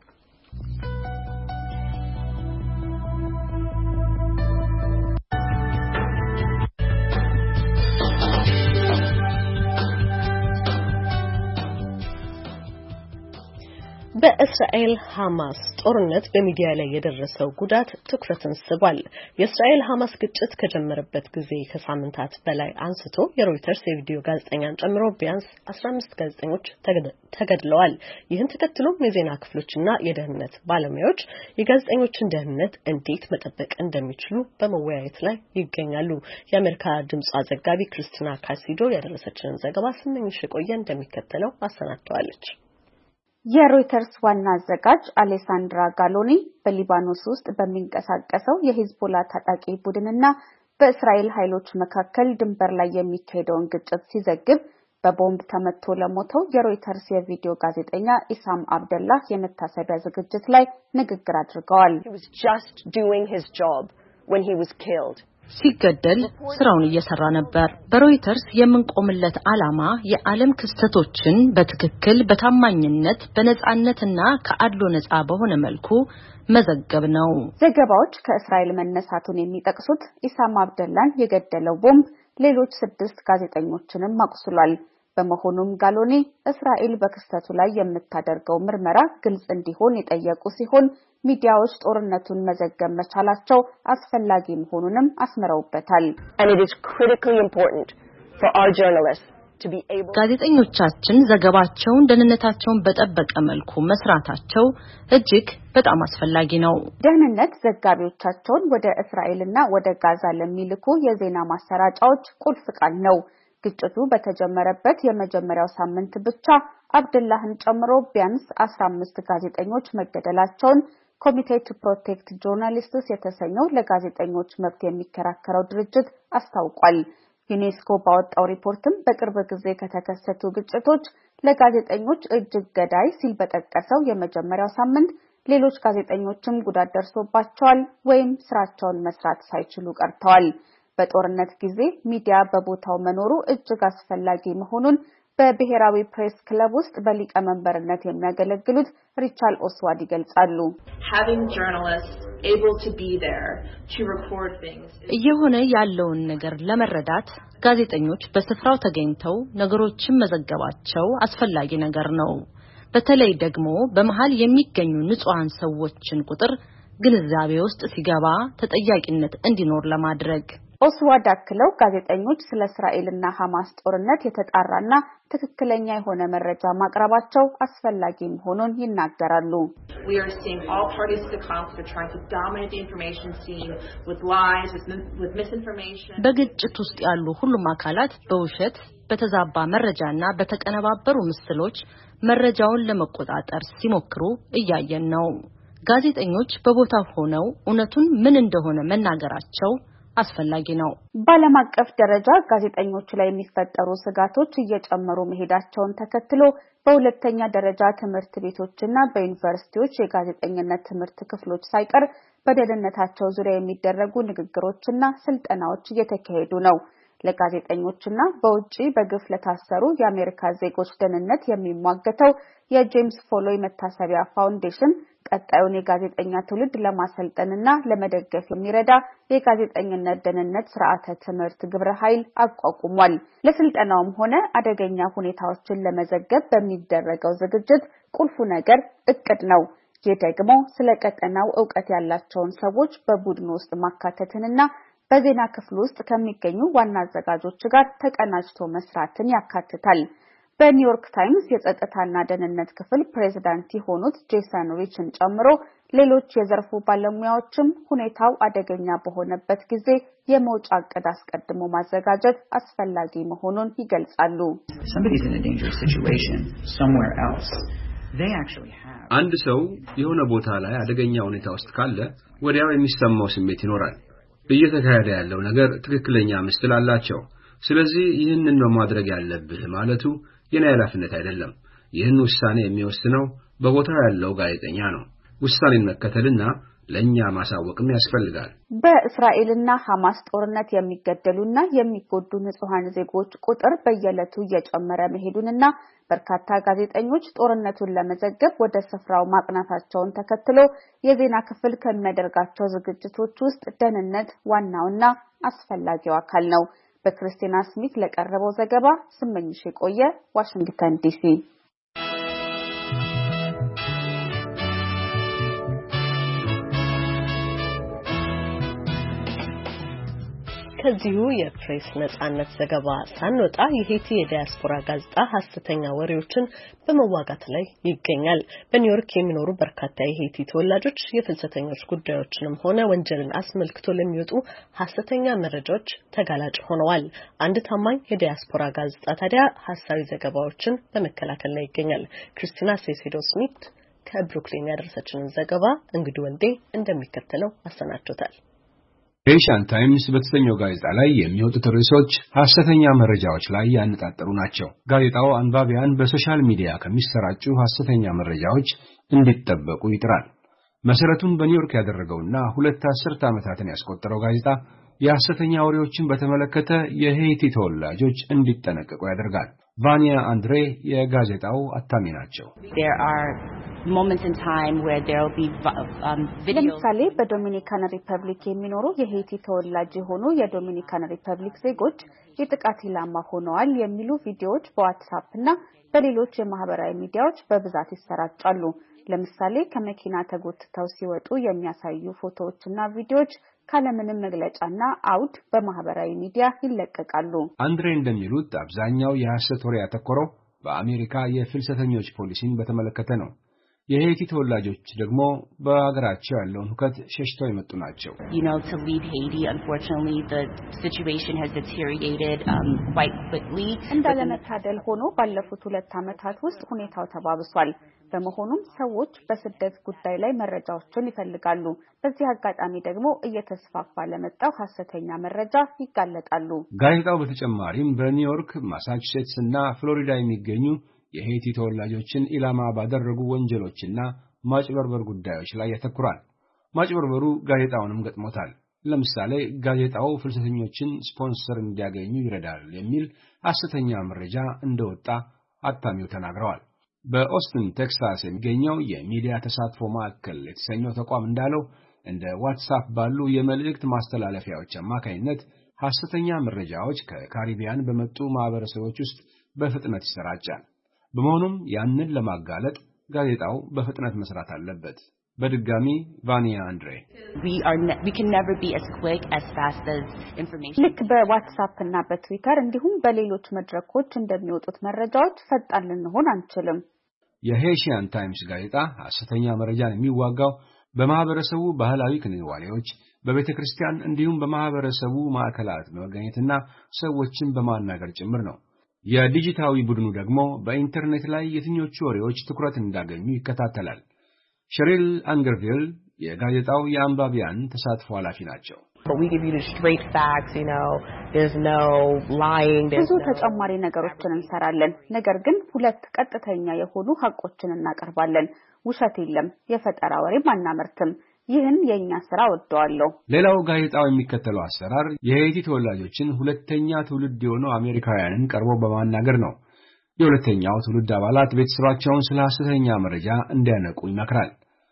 በእስራኤል ሐማስ ጦርነት በሚዲያ ላይ የደረሰው ጉዳት ትኩረትን ስቧል። የእስራኤል ሐማስ ግጭት ከጀመረበት ጊዜ ከሳምንታት በላይ አንስቶ የሮይተርስ የቪዲዮ ጋዜጠኛን ጨምሮ ቢያንስ አስራ አምስት ጋዜጠኞች ተገድለዋል። ይህን ተከትሎም የዜና ክፍሎችና የደህንነት ባለሙያዎች የጋዜጠኞችን ደህንነት እንዴት መጠበቅ እንደሚችሉ በመወያየት ላይ ይገኛሉ። የአሜሪካ ድምጽ ዘጋቢ ክርስቲና ካሲዶ ያደረሰችንን ዘገባ ስመኝሽ ቆየ እንደሚከተለው አሰናድተዋለች። የሮይተርስ ዋና አዘጋጅ አሌሳንድራ ጋሎኒ በሊባኖስ ውስጥ በሚንቀሳቀሰው የሂዝቦላ ታጣቂ ቡድንና በእስራኤል ኃይሎች መካከል ድንበር ላይ የሚካሄደውን ግጭት ሲዘግብ በቦምብ ተመቶ ለሞተው የሮይተርስ የቪዲዮ ጋዜጠኛ ኢሳም አብደላህ የመታሰቢያ ዝግጅት ላይ ንግግር አድርገዋል። ሲገደል ስራውን እየሰራ ነበር። በሮይተርስ የምንቆምለት ዓላማ የዓለም ክስተቶችን በትክክል በታማኝነት በነጻነትና ከአድሎ ነጻ በሆነ መልኩ መዘገብ ነው። ዘገባዎች ከእስራኤል መነሳቱን የሚጠቅሱት ኢሳም አብደላን የገደለው ቦምብ ሌሎች ስድስት ጋዜጠኞችንም አቁስሏል። በመሆኑም ጋሎኒ እስራኤል በክስተቱ ላይ የምታደርገው ምርመራ ግልጽ እንዲሆን የጠየቁ ሲሆን ሚዲያዎች ጦርነቱን መዘገብ መቻላቸው አስፈላጊ መሆኑንም አስመረውበታል። ጋዜጠኞቻችን ዘገባቸውን ደህንነታቸውን በጠበቀ መልኩ መስራታቸው እጅግ በጣም አስፈላጊ ነው። ደህንነት ዘጋቢዎቻቸውን ወደ እስራኤልና ወደ ጋዛ ለሚልኩ የዜና ማሰራጫዎች ቁልፍ ቃል ነው። ግጭቱ በተጀመረበት የመጀመሪያው ሳምንት ብቻ አብደላህን ጨምሮ ቢያንስ አስራ አምስት ጋዜጠኞች መገደላቸውን ኮሚቴ ቱ ፕሮቴክት ጆርናሊስትስ የተሰኘው ለጋዜጠኞች መብት የሚከራከረው ድርጅት አስታውቋል። ዩኔስኮ ባወጣው ሪፖርትም በቅርብ ጊዜ ከተከሰቱ ግጭቶች ለጋዜጠኞች እጅግ ገዳይ ሲል በጠቀሰው የመጀመሪያው ሳምንት ሌሎች ጋዜጠኞችም ጉዳት ደርሶባቸዋል ወይም ስራቸውን መስራት ሳይችሉ ቀርተዋል። በጦርነት ጊዜ ሚዲያ በቦታው መኖሩ እጅግ አስፈላጊ መሆኑን በብሔራዊ ፕሬስ ክለብ ውስጥ በሊቀመንበርነት የሚያገለግሉት ሪቻል ኦስዋድ ይገልጻሉ። እየሆነ ያለውን ነገር ለመረዳት ጋዜጠኞች በስፍራው ተገኝተው ነገሮችን መዘገባቸው አስፈላጊ ነገር ነው። በተለይ ደግሞ በመሃል የሚገኙ ንጹሃን ሰዎችን ቁጥር ግንዛቤ ውስጥ ሲገባ ተጠያቂነት እንዲኖር ለማድረግ ኦስዋድ አክለው ጋዜጠኞች ስለ እስራኤልና ሐማስ ጦርነት የተጣራና ትክክለኛ የሆነ መረጃ ማቅረባቸው አስፈላጊ መሆኑን ይናገራሉ። በግጭት ውስጥ ያሉ ሁሉም አካላት በውሸት በተዛባ መረጃና በተቀነባበሩ ምስሎች መረጃውን ለመቆጣጠር ሲሞክሩ እያየን ነው። ጋዜጠኞች በቦታው ሆነው እውነቱን ምን እንደሆነ መናገራቸው አስፈላጊ ነው። በዓለም አቀፍ ደረጃ ጋዜጠኞች ላይ የሚፈጠሩ ስጋቶች እየጨመሩ መሄዳቸውን ተከትሎ በሁለተኛ ደረጃ ትምህርት ቤቶችና በዩኒቨርሲቲዎች የጋዜጠኝነት ትምህርት ክፍሎች ሳይቀር በደህንነታቸው ዙሪያ የሚደረጉ ንግግሮችና ስልጠናዎች እየተካሄዱ ነው። ለጋዜጠኞችና በውጪ በግፍ ለታሰሩ የአሜሪካ ዜጎች ደህንነት የሚሟገተው የጄምስ ፎሎይ መታሰቢያ ፋውንዴሽን ቀጣዩን የጋዜጠኛ ትውልድ ለማሰልጠንና ለመደገፍ የሚረዳ የጋዜጠኝነት ደህንነት ስርዓተ ትምህርት ግብረ ኃይል አቋቁሟል። ለስልጠናውም ሆነ አደገኛ ሁኔታዎችን ለመዘገብ በሚደረገው ዝግጅት ቁልፉ ነገር እቅድ ነው። ይህ ደግሞ ስለ ቀጠናው ዕውቀት ያላቸውን ሰዎች በቡድን ውስጥ ማካተትንና በዜና ክፍል ውስጥ ከሚገኙ ዋና አዘጋጆች ጋር ተቀናጅቶ መስራትን ያካትታል። በኒውዮርክ ታይምስ የጸጥታና ደህንነት ክፍል ፕሬዝዳንት የሆኑት ጄሰን ሪችን ጨምሮ ሌሎች የዘርፉ ባለሙያዎችም ሁኔታው አደገኛ በሆነበት ጊዜ የመውጫ ዕቅድ አስቀድሞ ማዘጋጀት አስፈላጊ መሆኑን ይገልጻሉ። አንድ ሰው የሆነ ቦታ ላይ አደገኛ ሁኔታ ውስጥ ካለ ወዲያው የሚሰማው ስሜት ይኖራል። እየተካሄደ ያለው ነገር ትክክለኛ ምስል አላቸው። ስለዚህ ይህንን ነው ማድረግ ያለብህ ማለቱ የኔ ኃላፊነት አይደለም። ይህን ውሳኔ የሚወስነው በቦታው ያለው ጋዜጠኛ ነው። ውሳኔን መከተልና ለኛ ማሳወቅም ያስፈልጋል። በእስራኤልና ሐማስ ጦርነት የሚገደሉና የሚጎዱ ንጹሃን ዜጎች ቁጥር በየዕለቱ እየጨመረ መሄዱንና በርካታ ጋዜጠኞች ጦርነቱን ለመዘገብ ወደ ስፍራው ማቅናታቸውን ተከትሎ የዜና ክፍል ከሚያደርጋቸው ዝግጅቶች ውስጥ ደህንነት ዋናውና አስፈላጊው አካል ነው። በክሪስቲና ስሚት ለቀረበው ዘገባ ስመኝሽ የቆየ ዋሽንግተን ዲሲ። ከዚሁ የፕሬስ ነጻነት ዘገባ ሳንወጣ የሄይቲ የዲያስፖራ ጋዜጣ ሐሰተኛ ወሬዎችን በመዋጋት ላይ ይገኛል። በኒውዮርክ የሚኖሩ በርካታ የሄይቲ ተወላጆች የፍልሰተኞች ጉዳዮችንም ሆነ ወንጀልን አስመልክቶ ለሚወጡ ሐሰተኛ መረጃዎች ተጋላጭ ሆነዋል። አንድ ታማኝ የዲያስፖራ ጋዜጣ ታዲያ ሐሳዊ ዘገባዎችን በመከላከል ላይ ይገኛል። ክሪስቲና ሴሲዶ ስሚት ከብሩክሊን ያደረሰችንን ዘገባ እንግዱ ወልዴ እንደሚከተለው አሰናድቶታል። ኤሽያን ታይምስ በተሰኘው ጋዜጣ ላይ የሚወጡት ርዕሶች ሐሰተኛ መረጃዎች ላይ ያነጣጠሩ ናቸው። ጋዜጣው አንባቢያን በሶሻል ሚዲያ ከሚሰራጩ ሐሰተኛ መረጃዎች እንዲጠበቁ ይጥራል። መሰረቱን በኒውዮርክ ያደረገውና ሁለት አስርት ዓመታትን ያስቆጠረው ጋዜጣ የሐሰተኛ ወሬዎችን በተመለከተ የሄይቲ ተወላጆች እንዲጠነቀቁ ያደርጋል። ቫኒያ አንድሬ የጋዜጣው አታሚ ናቸው። moments in time where there will be um videos ለምሳሌ በዶሚኒካን ሪፐብሊክ የሚኖሩ የሄይቲ ተወላጅ የሆኑ የዶሚኒካን ሪፐብሊክ ዜጎች የጥቃት ኢላማ ሆነዋል የሚሉ ቪዲዮዎች በዋትስአፕ እና በሌሎች የማህበራዊ ሚዲያዎች በብዛት ይሰራጫሉ። ለምሳሌ ከመኪና ተጎትተው ሲወጡ የሚያሳዩ ፎቶዎችና ቪዲዮዎች ካለምንም መግለጫና አውድ በማህበራዊ ሚዲያ ይለቀቃሉ። አንድሬ እንደሚሉት አብዛኛው የሐሰት ወሬ ያተኮረው በአሜሪካ የፍልሰተኞች ፖሊሲን በተመለከተ ነው። የሄይቲ ተወላጆች ደግሞ በአገራቸው ያለውን ሁከት ሸሽተው የመጡ ናቸው። You know, to leave Haiti, unfortunately, the situation has deteriorated um, quite quickly. እንዳለመታደል ሆኖ ባለፉት ሁለት ዓመታት ውስጥ ሁኔታው ተባብሷል። በመሆኑም ሰዎች በስደት ጉዳይ ላይ መረጃዎችን ይፈልጋሉ። በዚህ አጋጣሚ ደግሞ እየተስፋፋ ለመጣው ሐሰተኛ መረጃ ይጋለጣሉ። ጋዜጣው በተጨማሪም በኒውዮርክ፣ ማሳቹሴትስ እና ፍሎሪዳ የሚገኙ የሄይቲ ተወላጆችን ኢላማ ባደረጉ ወንጀሎችና ማጭበርበር ጉዳዮች ላይ ያተኩራል። ማጭበርበሩ ጋዜጣውንም ገጥሞታል። ለምሳሌ ጋዜጣው ፍልሰተኞችን ስፖንሰር እንዲያገኙ ይረዳል የሚል ሐሰተኛ መረጃ እንደወጣ አታሚው ተናግረዋል። በኦስትን ቴክሳስ የሚገኘው የሚዲያ ተሳትፎ ማዕከል የተሰኘው ተቋም እንዳለው እንደ ዋትስአፕ ባሉ የመልእክት ማስተላለፊያዎች አማካይነት ሐሰተኛ መረጃዎች ከካሪቢያን በመጡ ማህበረሰቦች ውስጥ በፍጥነት ይሰራጫል። በመሆኑም ያንን ለማጋለጥ ጋዜጣው በፍጥነት መስራት አለበት። በድጋሚ ቫኒያ አንድሬ we are ne- we can never be as quick as fast as information ልክ በዋትስአፕ እና በትዊተር እንዲሁም በሌሎች መድረኮች እንደሚወጡት መረጃዎች ፈጣን ልንሆን አንችልም። የሄይቲያን ታይምስ ጋዜጣ ሐሰተኛ መረጃን የሚዋጋው በማህበረሰቡ ባህላዊ ክንዋኔዎች፣ በቤተክርስቲያን እንዲሁም በማህበረሰቡ ማዕከላት በመገኘትና ሰዎችን በማናገር ጭምር ነው። የዲጂታዊ ቡድኑ ደግሞ በኢንተርኔት ላይ የትኞቹ ወሬዎች ትኩረት እንዳገኙ ይከታተላል። ሸሪል አንገርቪል የጋዜጣው የአንባቢያን ተሳትፎ ኃላፊ ናቸው። But we give you the straight facts, you know, there's no lying. ብዙ ተጨማሪ ነገሮችን እንሰራለን። ነገር ግን ሁለት ቀጥተኛ የሆኑ ሐቆችን እናቀርባለን። ውሸት የለም፣ የፈጠራ ወሬም አናመርትም። ይህን የኛ ስራ ወደዋለሁ። ሌላው ጋዜጣው የሚከተለው አሰራር የሄይቲ ተወላጆችን ሁለተኛ ትውልድ የሆኑ አሜሪካውያንን ቀርቦ በማናገር ነው። የሁለተኛው ትውልድ አባላት ቤተሰባቸውን ስለ ሐሰተኛ መረጃ እንዲያነቁ ይመክራል።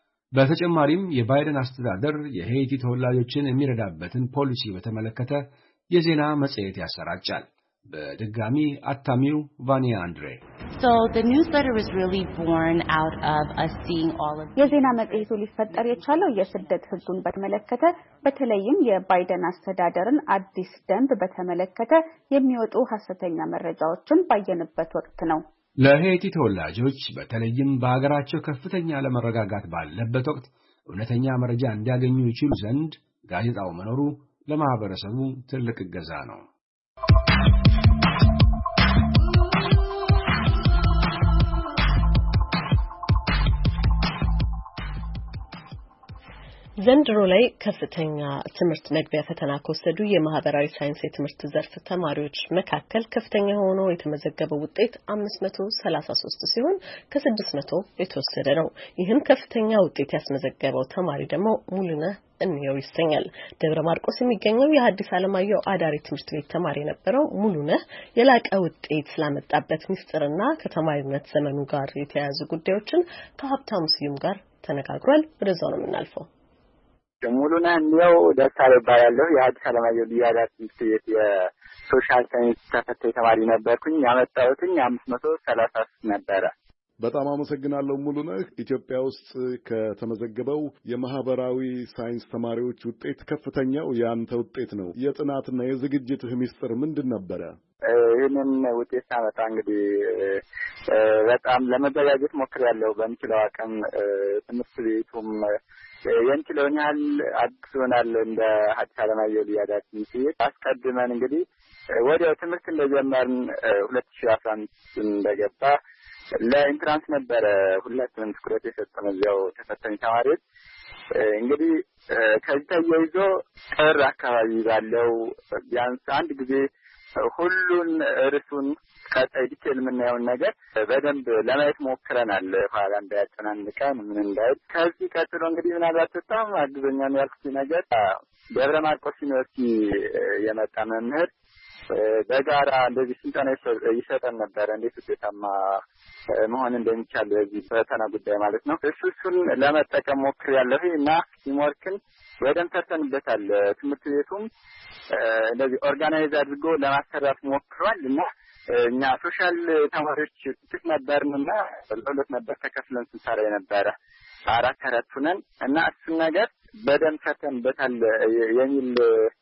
በተጨማሪም የባይደን አስተዳደር የሄይቲ ተወላጆችን የሚረዳበትን ፖሊሲ በተመለከተ የዜና መጽሔት ያሰራጫል። በድጋሚ አታሚው ቫኒያ አንድሬ So the newsletter was really born out of us seeing all of የዜና መጽሔቱ ሊፈጠር የቻለው የስደት ህጉን በተመለከተ በተለይም የባይደን አስተዳደርን አዲስ ደንብ በተመለከተ የሚወጡ ሐሰተኛ መረጃዎችን ባየንበት ወቅት ነው። ለሄይቲ ተወላጆች በተለይም በአገራቸው ከፍተኛ ለመረጋጋት ባለበት ወቅት እውነተኛ መረጃ እንዲያገኙ ይችሉ ዘንድ ጋዜጣው መኖሩ ለማህበረሰቡ ትልቅ እገዛ ነው። ዘንድሮ ላይ ከፍተኛ ትምህርት መግቢያ ፈተና ከወሰዱ የማህበራዊ ሳይንስ የትምህርት ዘርፍ ተማሪዎች መካከል ከፍተኛ ሆኖ የተመዘገበው ውጤት አምስት መቶ ሰላሳ ሶስት ሲሆን ከስድስት መቶ የተወሰደ ነው። ይህም ከፍተኛ ውጤት ያስመዘገበው ተማሪ ደግሞ ሙሉነህ እንየው ይሰኛል። ደብረ ማርቆስ የሚገኘው የሐዲስ ዓለማየሁ አዳሪ ትምህርት ቤት ተማሪ የነበረው ሙሉነህ የላቀ ውጤት ስላመጣበት ሚስጥርና ከተማሪነት ዘመኑ ጋር የተያያዙ ጉዳዮችን ከሀብታሙ ስዩም ጋር ተነጋግሯል። ወደዛው ነው የምናልፈው። ሙሉነህ እንየው ደሳሌ ይባላለሁ። የሐዲስ ዓለማየሁ አዳሪ ትምህርት ቤት የሶሻል ሳይንስ ተፈታኝ ተማሪ ነበርኩኝ። ያመጣሁትኝ አምስት መቶ ሰላሳ ሶስት ነበረ። በጣም አመሰግናለሁ ሙሉነህ። ኢትዮጵያ ውስጥ ከተመዘገበው የማህበራዊ ሳይንስ ተማሪዎች ውጤት ከፍተኛው ያንተ ውጤት ነው። የጥናትና የዝግጅትህ ሚስጥር ምንድን ነበረ? ይህንን ውጤት ሳመጣ እንግዲህ በጣም ለመዘጋጀት ሞክሬያለሁ። በምችለው አቅም ትምህርት ቤቱም የምችለውን ያህል አግዞናል። እንደ ሐዲስ ዓለማየሁ አዳሪ ትምህርት ቤት አስቀድመን እንግዲህ ወዲያው ትምህርት እንደጀመርን ሁለት ሺህ አስራ አምስት እንደገባ ለኢንትራንስ ነበረ ሁላችንም ትኩረት የሰጠነው እዚያው ተፈታኝ ተማሪዎች። እንግዲህ ከዚህ ተያይዞ ጥር አካባቢ ባለው ቢያንስ አንድ ጊዜ ሁሉን እርሱን ቀጣይ ዲቴል የምናየውን ነገር በደንብ ለማየት ሞክረናል። ኋላ እንዳያጨናንቀን ምን እንዳይል። ከዚህ ቀጥሎ እንግዲህ ምናልባት በጣም አግዞኛል ያልኩት ነገር ደብረ ማርቆስ ዩኒቨርሲቲ የመጣ መምህር በጋራ እንደዚህ ስልጠና ይሰጠን ነበረ፣ እንዴት ውጤታማ መሆን እንደሚቻል በዚህ ፈተና ጉዳይ ማለት ነው። እሱ እሱን ለመጠቀም ሞክሬያለሁ እና ቲምወርክን በደንብ ሰርተንበታል። ትምህርት ቤቱም እንደዚህ ኦርጋናይዝ አድርጎ ለማሰራት ሞክሯል እና እኛ ሶሻል ተማሪዎች ጥቂት ነበርንና ለሁለት ነበር ተከፍለን ስንሰራ የነበረ አራት አራት ሆነን እና እሱን ነገር በደንብ ሰርተንበታል የሚል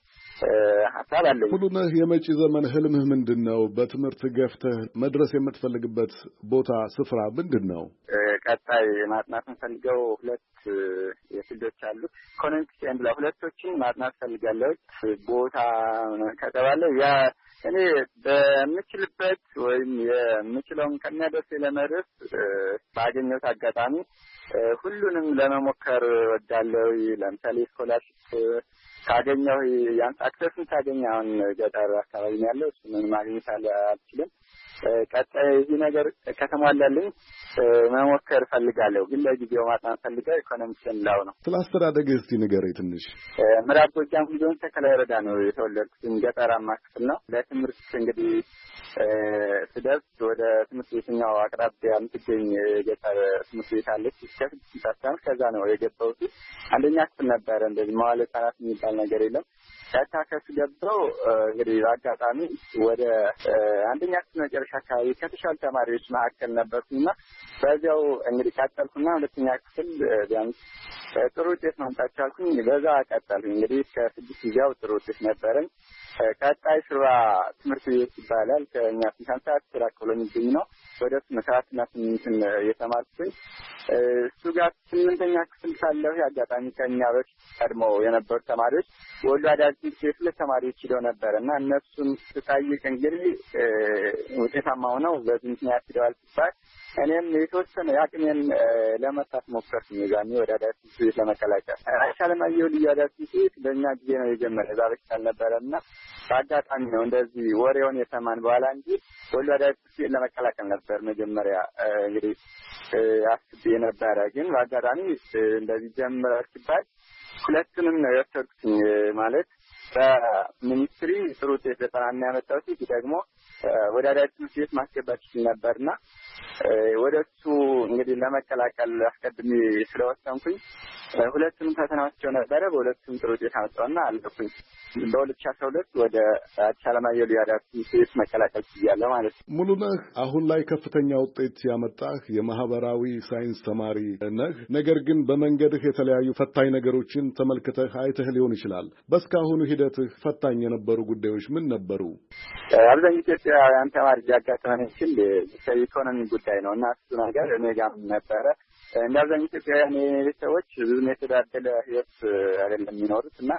ሀሳብ አለኝ። ሙሉነህ የመጪ ዘመን ህልምህ ምንድነው? በትምህርት ገፍተህ መድረስ የምትፈልግበት ቦታ ስፍራ ምንድነው? ቀጣይ ማጥናት ፈልገው ሁለት የፊልዶች አሉ። ኢኮኖሚክስ ኤንድ ላ ሁለቶችን ማጥናት ፈልጋለሁ። ቦታ ከተባለ ያ እኔ በምችልበት ወይም የምችለውን ከሚያደርስ ለመድረስ ባገኘሁት አጋጣሚ ሁሉንም ለመሞከር ወዳለሁ። ለምሳሌ ስኮላርሺፕ ካገኘው ያን አክሰስን ካገኘ አሁን ገጠር አካባቢ ነው ያለው እሱን ማግኘት አልችልም። ቀጣይ ይህ ነገር ከተሟላልኝ መሞከር ፈልጋለሁ። ግን ለጊዜው ማጥናት ፈልጋለሁ። ኢኮኖሚክስን ላው ነው። ስለ አስተዳደግህ እስቲ ንገረኝ ትንሽ። ምዕራብ ጎጃም ዞን ተከላይ ወረዳ ነው የተወለድኩት። ገጠራማ ክፍል ነው። ለትምህርት እንግዲህ ስደርስ ወደ ትምህርት ቤተኛው አቅራቢያ የምትገኝ የገጠር ትምህርት ቤት አለች። እስከ ስድስት አስተምር ከዛ ነው የገባሁት። አንደኛ ክፍል ነበረ። እንደዚህ መዋዕለ ሕጻናት የሚባል ነገር የለም። ከታ ከሱ ገብተው እንግዲህ አጋጣሚ ወደ አንደኛ ክፍል መጨረሻ አካባቢ ከተሻሉ ተማሪዎች መካከል ነበርኩና በዚያው እንግዲህ ቀጠልኩና ሁለተኛ ክፍል ቢያንስ ጥሩ ውጤት ማምጣት ቻልኩኝ። በዛ ቀጠልኩኝ። እንግዲህ ከስድስት ጊዜው ጥሩ ውጤት ነበረኝ። ቀጣይ ሽራ ትምህርት ቤት ይባላል። ከኛ ስንት ሰዓት ራቅ ብሎ የሚገኝ ነው። ወደ ሰባትና ስምንትን የተማርኩኝ እሱ ጋር ስምንተኛ ክፍል ሳለሁ አጋጣሚ ከኛ በፊት ቀድሞ የነበሩ ተማሪዎች ወሎ አዳሪ ትምህርት ቤት ሁለት ተማሪዎች ሄደው ነበር እና እነሱን ስጠይቅ እንግዲህ ውጤታማ ሆነው በዚህ ምክንያት ሄደዋል ሲባል እኔም የተወሰነ የአቅሜን ለመስራት ሞከርኩኝ። ዛኔ ወደ አዳሪ ትምህርት ቤት ለመቀላቀል ሐዲስ ዓለማየሁ አዳሪ ትምህርት ቤት በእኛ ጊዜ ነው የጀመረ። እዛ በፊት አልነበረና በአጋጣሚ ነው እንደዚህ ወሬውን የሰማን በኋላ እንጂ ወሎ አዳሪ ትምህርት ቤት ለመቀላቀል ነበር መጀመሪያ እንግዲህ አስቤ ነበረ። ግን በአጋጣሚ እንደዚህ ጀመረ ሲባል ሁለቱንም ነው የወሰድኩኝ። ማለት በሚኒስትሪ ጥሩ ውጤት ዘጠና ያመጣሁት ደግሞ ወደ አዳሪ ትምህርት ቤት ማስገባት ይችል ነበርና ወደሱ እንግዲህ ለመቀላቀል አስቀድሜ ስለወሰንኩኝ ሁለቱንም ፈተናዎቸው ነበረ። በሁለቱም ጥሩ ውጤት አመጣሁና አለፍኩኝ። በሁለት ሺህ አስራ ሁለት ወደ አዲስ ዓለማየሁ አዳሪ ትምህርት ቤት መቀላቀል ችያለሁ ማለት ነው። ሙሉነህ አሁን ላይ ከፍተኛ ውጤት ያመጣህ የማህበራዊ ሳይንስ ተማሪ ነህ። ነገር ግን በመንገድህ የተለያዩ ፈታኝ ነገሮችን ተመልክተህ አይተህ ሊሆን ይችላል። በእስካሁኑ ሂደትህ ፈታኝ የነበሩ ጉዳዮች ምን ነበሩ? አብዛኛው ኢትዮጵያውያን ተማሪ ያጋጠመን ይችል የኢኮኖሚ ጉዳይ ነው እና እሱ ነገር እኔ ጋርም ነበረ። እንደ አብዛኛው ኢትዮጵያውያን የኔ ቤተሰቦች ብዙም የተዳደለ ህይወት አይደለም የሚኖሩት እና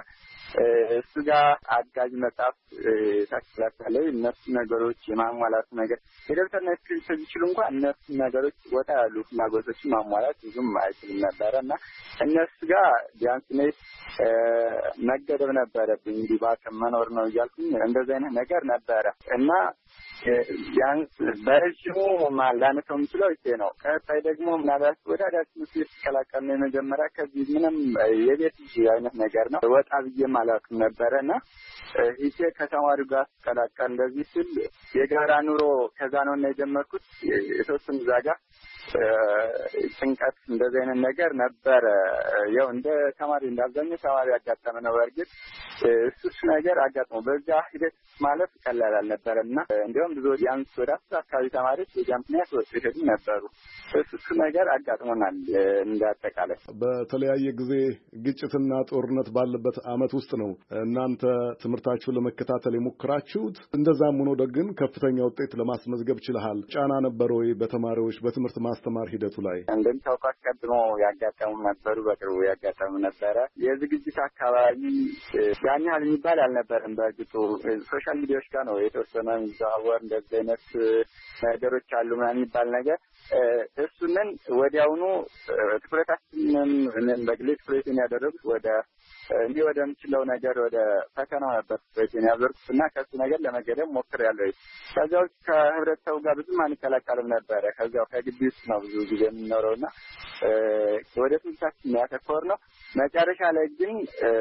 እሱ ጋር አጋዥ መጽሐፍ ታክላታለህ እነሱ ነገሮች የማሟላት ነገር የደብተርና ስክሪፕት ሲችሉ እንኳን እነሱ ነገሮች ወጣ ያሉ ፍላጎቶች ማሟላት ብዙም አይችልም ነበርና እነሱ ጋር ቢያንስ ነው መገደብ ነበረብኝ እንዲህ ባከም መኖር ነው እያልኩኝ እንደዚህ አይነት ነገር ነበረ እና ቢያንስ በረጅሙ ማላነተው የምችለው ይሄ ነው። ቀጣይ ደግሞ ምናልባት ወደ አዳስ ምስል ሲቀላቀል ነው የመጀመሪያ ከዚህ ምንም የቤት አይነት ነገር ነው ወጣ ብዬ ማላውቅም ነበረና ይሄ ከተማሪው ጋር ሲቀላቀል እንደዚህ ሲል የጋራ ኑሮ ከዛ ነው እና የጀመርኩት የተወሰነ ዛጋ ጭንቀት እንደዚህ አይነት ነገር ነበር። ያው እንደ ተማሪ እንዳዘኝ ተማሪ ያጋጠመ ነው ወርግጥ እሱስ ነገር አጋጥሞ በዛ ሂደት ማለት ቀላል አልነበረና እንደውም ብዙ ያንስ ወደ አስር አካባቢ ተማሪዎች የጃምፕኒያት ወጥተው ነበሩ። እሱስ ነገር አጋጥሞናል። እንዳጠቃላይ በተለያየ ጊዜ ግጭትና ጦርነት ባለበት አመት ውስጥ ነው እናንተ ትምህርታችሁን ለመከታተል የሞከራችሁት። እንደዛም ሆኖ ደግን ከፍተኛ ውጤት ለማስመዝገብ ችለሃል። ጫና ነበር ወይ በተማሪዎች በትምህርት ማስተማር ሂደቱ ላይ? እንደምታውቁት ቀድሞ ያጋጠሙ ነበሩ፣ በቅርቡ ያጋጠሙ ነበረ። የዝግጅት አካባቢ ያን ያህል የሚባል አልነበረም። በእርግጡ ሶሻል ሚዲያዎች ጋር ነው የተወሰነ የሚዘዋወር እንደዚህ አይነት ነገሮች አሉ ምናምን የሚባል ነገር እሱንን ወዲያውኑ ትኩረታችንን በግሌ ትኩረቴን ያደረጉት ወደ እንዲ ወደ ምችለው ነገር ወደ ፈተናው ነበር ትኩረቴን ያደረጉት እና ከሱ ነገር ለመገደብ ሞክሬያለሁ። ከዛው ከህብረተሰቡ ጋር ብዙም አንቀላቀልም ነበረ። ከዛው ከግቢ ውስጥ ነው ብዙ ጊዜ የምንኖረውና ወደ ትምህርታችን ያተኮር ነው። መጨረሻ ላይ ግን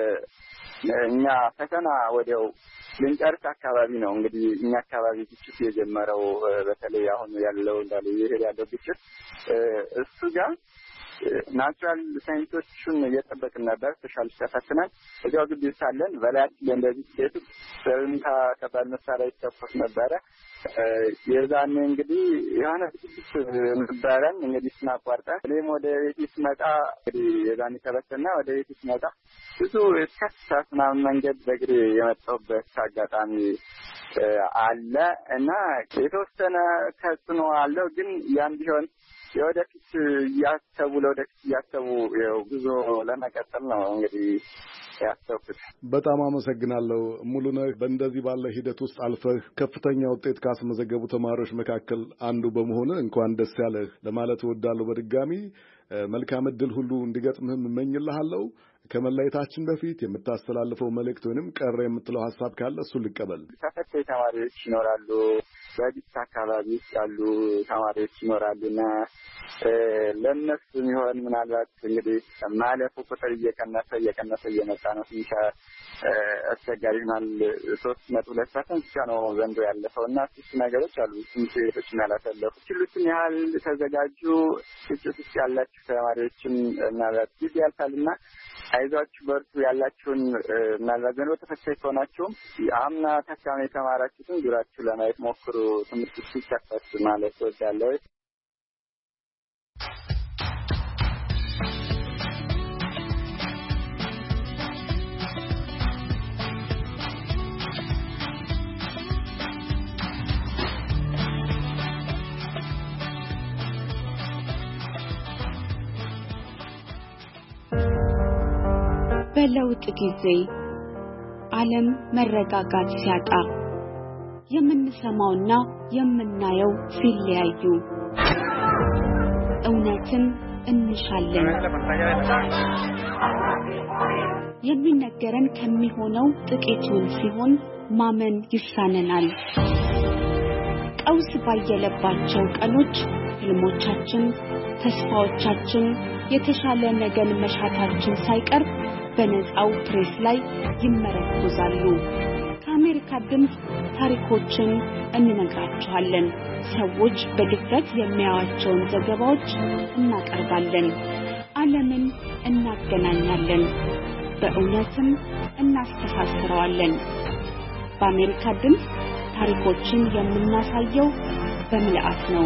እኛ ፈተና ወዲያው ልንጨርስ አካባቢ ነው እንግዲህ እኛ አካባቢ ግጭት የጀመረው። በተለይ አሁን ያለው እንዳለ ይሄድ ያለው ግጭት እሱ ጋር ናቹራል ሳይንሶችን እየጠበቅን ነበር። ስፔሻሊስት ተፈትነን እዚያው ግቢ ሳለን በላያችን ላይ እንደዚህ ሴቱ ሰንታ ከባድ መሳሪያ ይተኮስ ነበረ። የዛኔ እንግዲህ የሆነ ግጭት ነበረን። እንግዲህ ስናቋርጠ እኔም ወደ ቤት ስመጣ እንግዲህ የዛኔ ተበተና ወደ ቤት ስመጣ ብዙ እስከ ምናምን መንገድ በእግሬ የመጣሁበት አጋጣሚ አለ እና የተወሰነ ተጽዕኖ አለው። ግን ያን ቢሆን የወደፊት ያሰቡ ለወደፊት ያሰቡ ጉዞ ለመቀጠል ነው እንግዲህ ያሰብኩት። በጣም አመሰግናለሁ ሙሉነህ። በእንደዚህ ባለ ሂደት ውስጥ አልፈህ ከፍተኛ ውጤት ካስመዘገቡ ተማሪዎች መካከል አንዱ በመሆን እንኳን ደስ ያለህ ለማለት እወዳለሁ። በድጋሚ መልካም ዕድል ሁሉ እንዲገጥምህም እመኝልሃለሁ። ከመለየታችን በፊት የምታስተላልፈው መልእክት ወይንም ቀረ የምትለው ሐሳብ ካለ እሱን ልቀበል። ተፈታኝ ተማሪዎች ይኖራሉ፣ በግጭት አካባቢ ያሉ ተማሪዎች ይኖራሉና ለነሱ የሚሆን ምናልባት እንግዲህ ማለፉ ቁጥር እየቀነሰ እየቀነሰ እየመጣ ነው። ትንሽ አስቸጋሪ ይሆናል። ሶስት ነጥብ ሁለት ፐርሰንት ብቻ ነው ዘንድሮ ያለፈው እና እሱ ነገሮች አሉ። ትምህርት ቤቶችን ያላሳለፉ ችሉትን ያህል ተዘጋጁ። ግጭት ውስጥ ያላችሁ ተማሪዎችን ምናልባት ጊዜ ያልፋልና አይዟችሁ በርቱ። ያላችሁን ምናልባት ዘንድሮ ተፈታኝ ከሆናችሁም አምና ታካሚ የተማራችሁትን ዙራችሁ ለማየት ሞክሩ። ትምህርት ሲከፈት ማለት ወዳለው በለውጥ ጊዜ ዓለም መረጋጋት ሲያጣ የምንሰማውና የምናየው ሲለያዩ እውነትን እንሻለን። የሚነገረን ከሚሆነው ጥቂቱን ሲሆን ማመን ይሳነናል። ቀውስ ባየለባቸው ቀኖች ህልሞቻችን፣ ተስፋዎቻችን፣ የተሻለ ነገን መሻታችን ሳይቀር በነፃው ፕሬስ ላይ ይመረኮዛሉ። ከአሜሪካ ድምፅ ታሪኮችን እንነግራችኋለን። ሰዎች በድፍረት የሚያዩዋቸውን ዘገባዎች እናቀርባለን። ዓለምን እናገናኛለን፣ በእውነትም እናስተሳስረዋለን። በአሜሪካ ድምፅ ታሪኮችን የምናሳየው በምልአት ነው።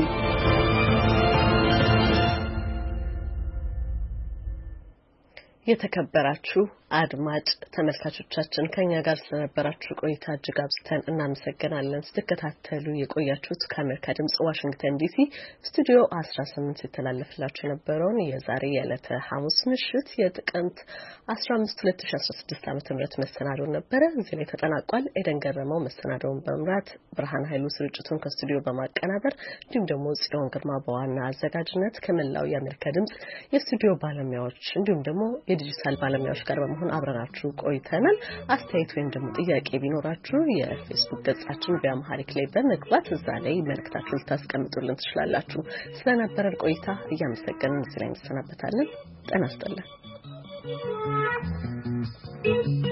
የተከበራችሁ አድማጭ ተመልካቾቻችን ከኛ ጋር ስለነበራችሁ ቆይታ እጅግ አብዝተን እናመሰግናለን። ስትከታተሉ የቆያችሁት ከአሜሪካ ድምጽ ዋሽንግተን ዲሲ ስቱዲዮ አስራ ስምንት ሲተላለፍላችሁ የነበረውን የዛሬ የዕለተ ሐሙስ ምሽት የጥቅምት አስራ አምስት ሁለት ሺህ አስራ ስድስት ዓመተ ምህረት መሰናዶው ነበረ። እዚህ ላይ ተጠናቋል። ኤደን ገረመው መሰናዶውን በመምራት ብርሃን ኃይሉ ስርጭቱን ከስቱዲዮ በማቀናበር እንዲሁም ደግሞ ጽዮን ግርማ በዋና አዘጋጅነት ከመላው የአሜሪካ ድምጽ የስቱዲዮ ባለሙያዎች እንዲሁም ደግሞ የዲጂታል ባለሙያዎች ጋር በመሆን አብረናችሁ ቆይተናል። አስተያየት ወይም ደግሞ ጥያቄ ቢኖራችሁ የፌስቡክ ገጻችን በአምሃሪክ ላይ በመግባት እዛ ላይ መልእክታችሁን ልታስቀምጡልን ትችላላችሁ። ስለነበረን ቆይታ እያመሰገንን እዚህ ላይ እንሰናበታለን። ጤና ይስጥልን።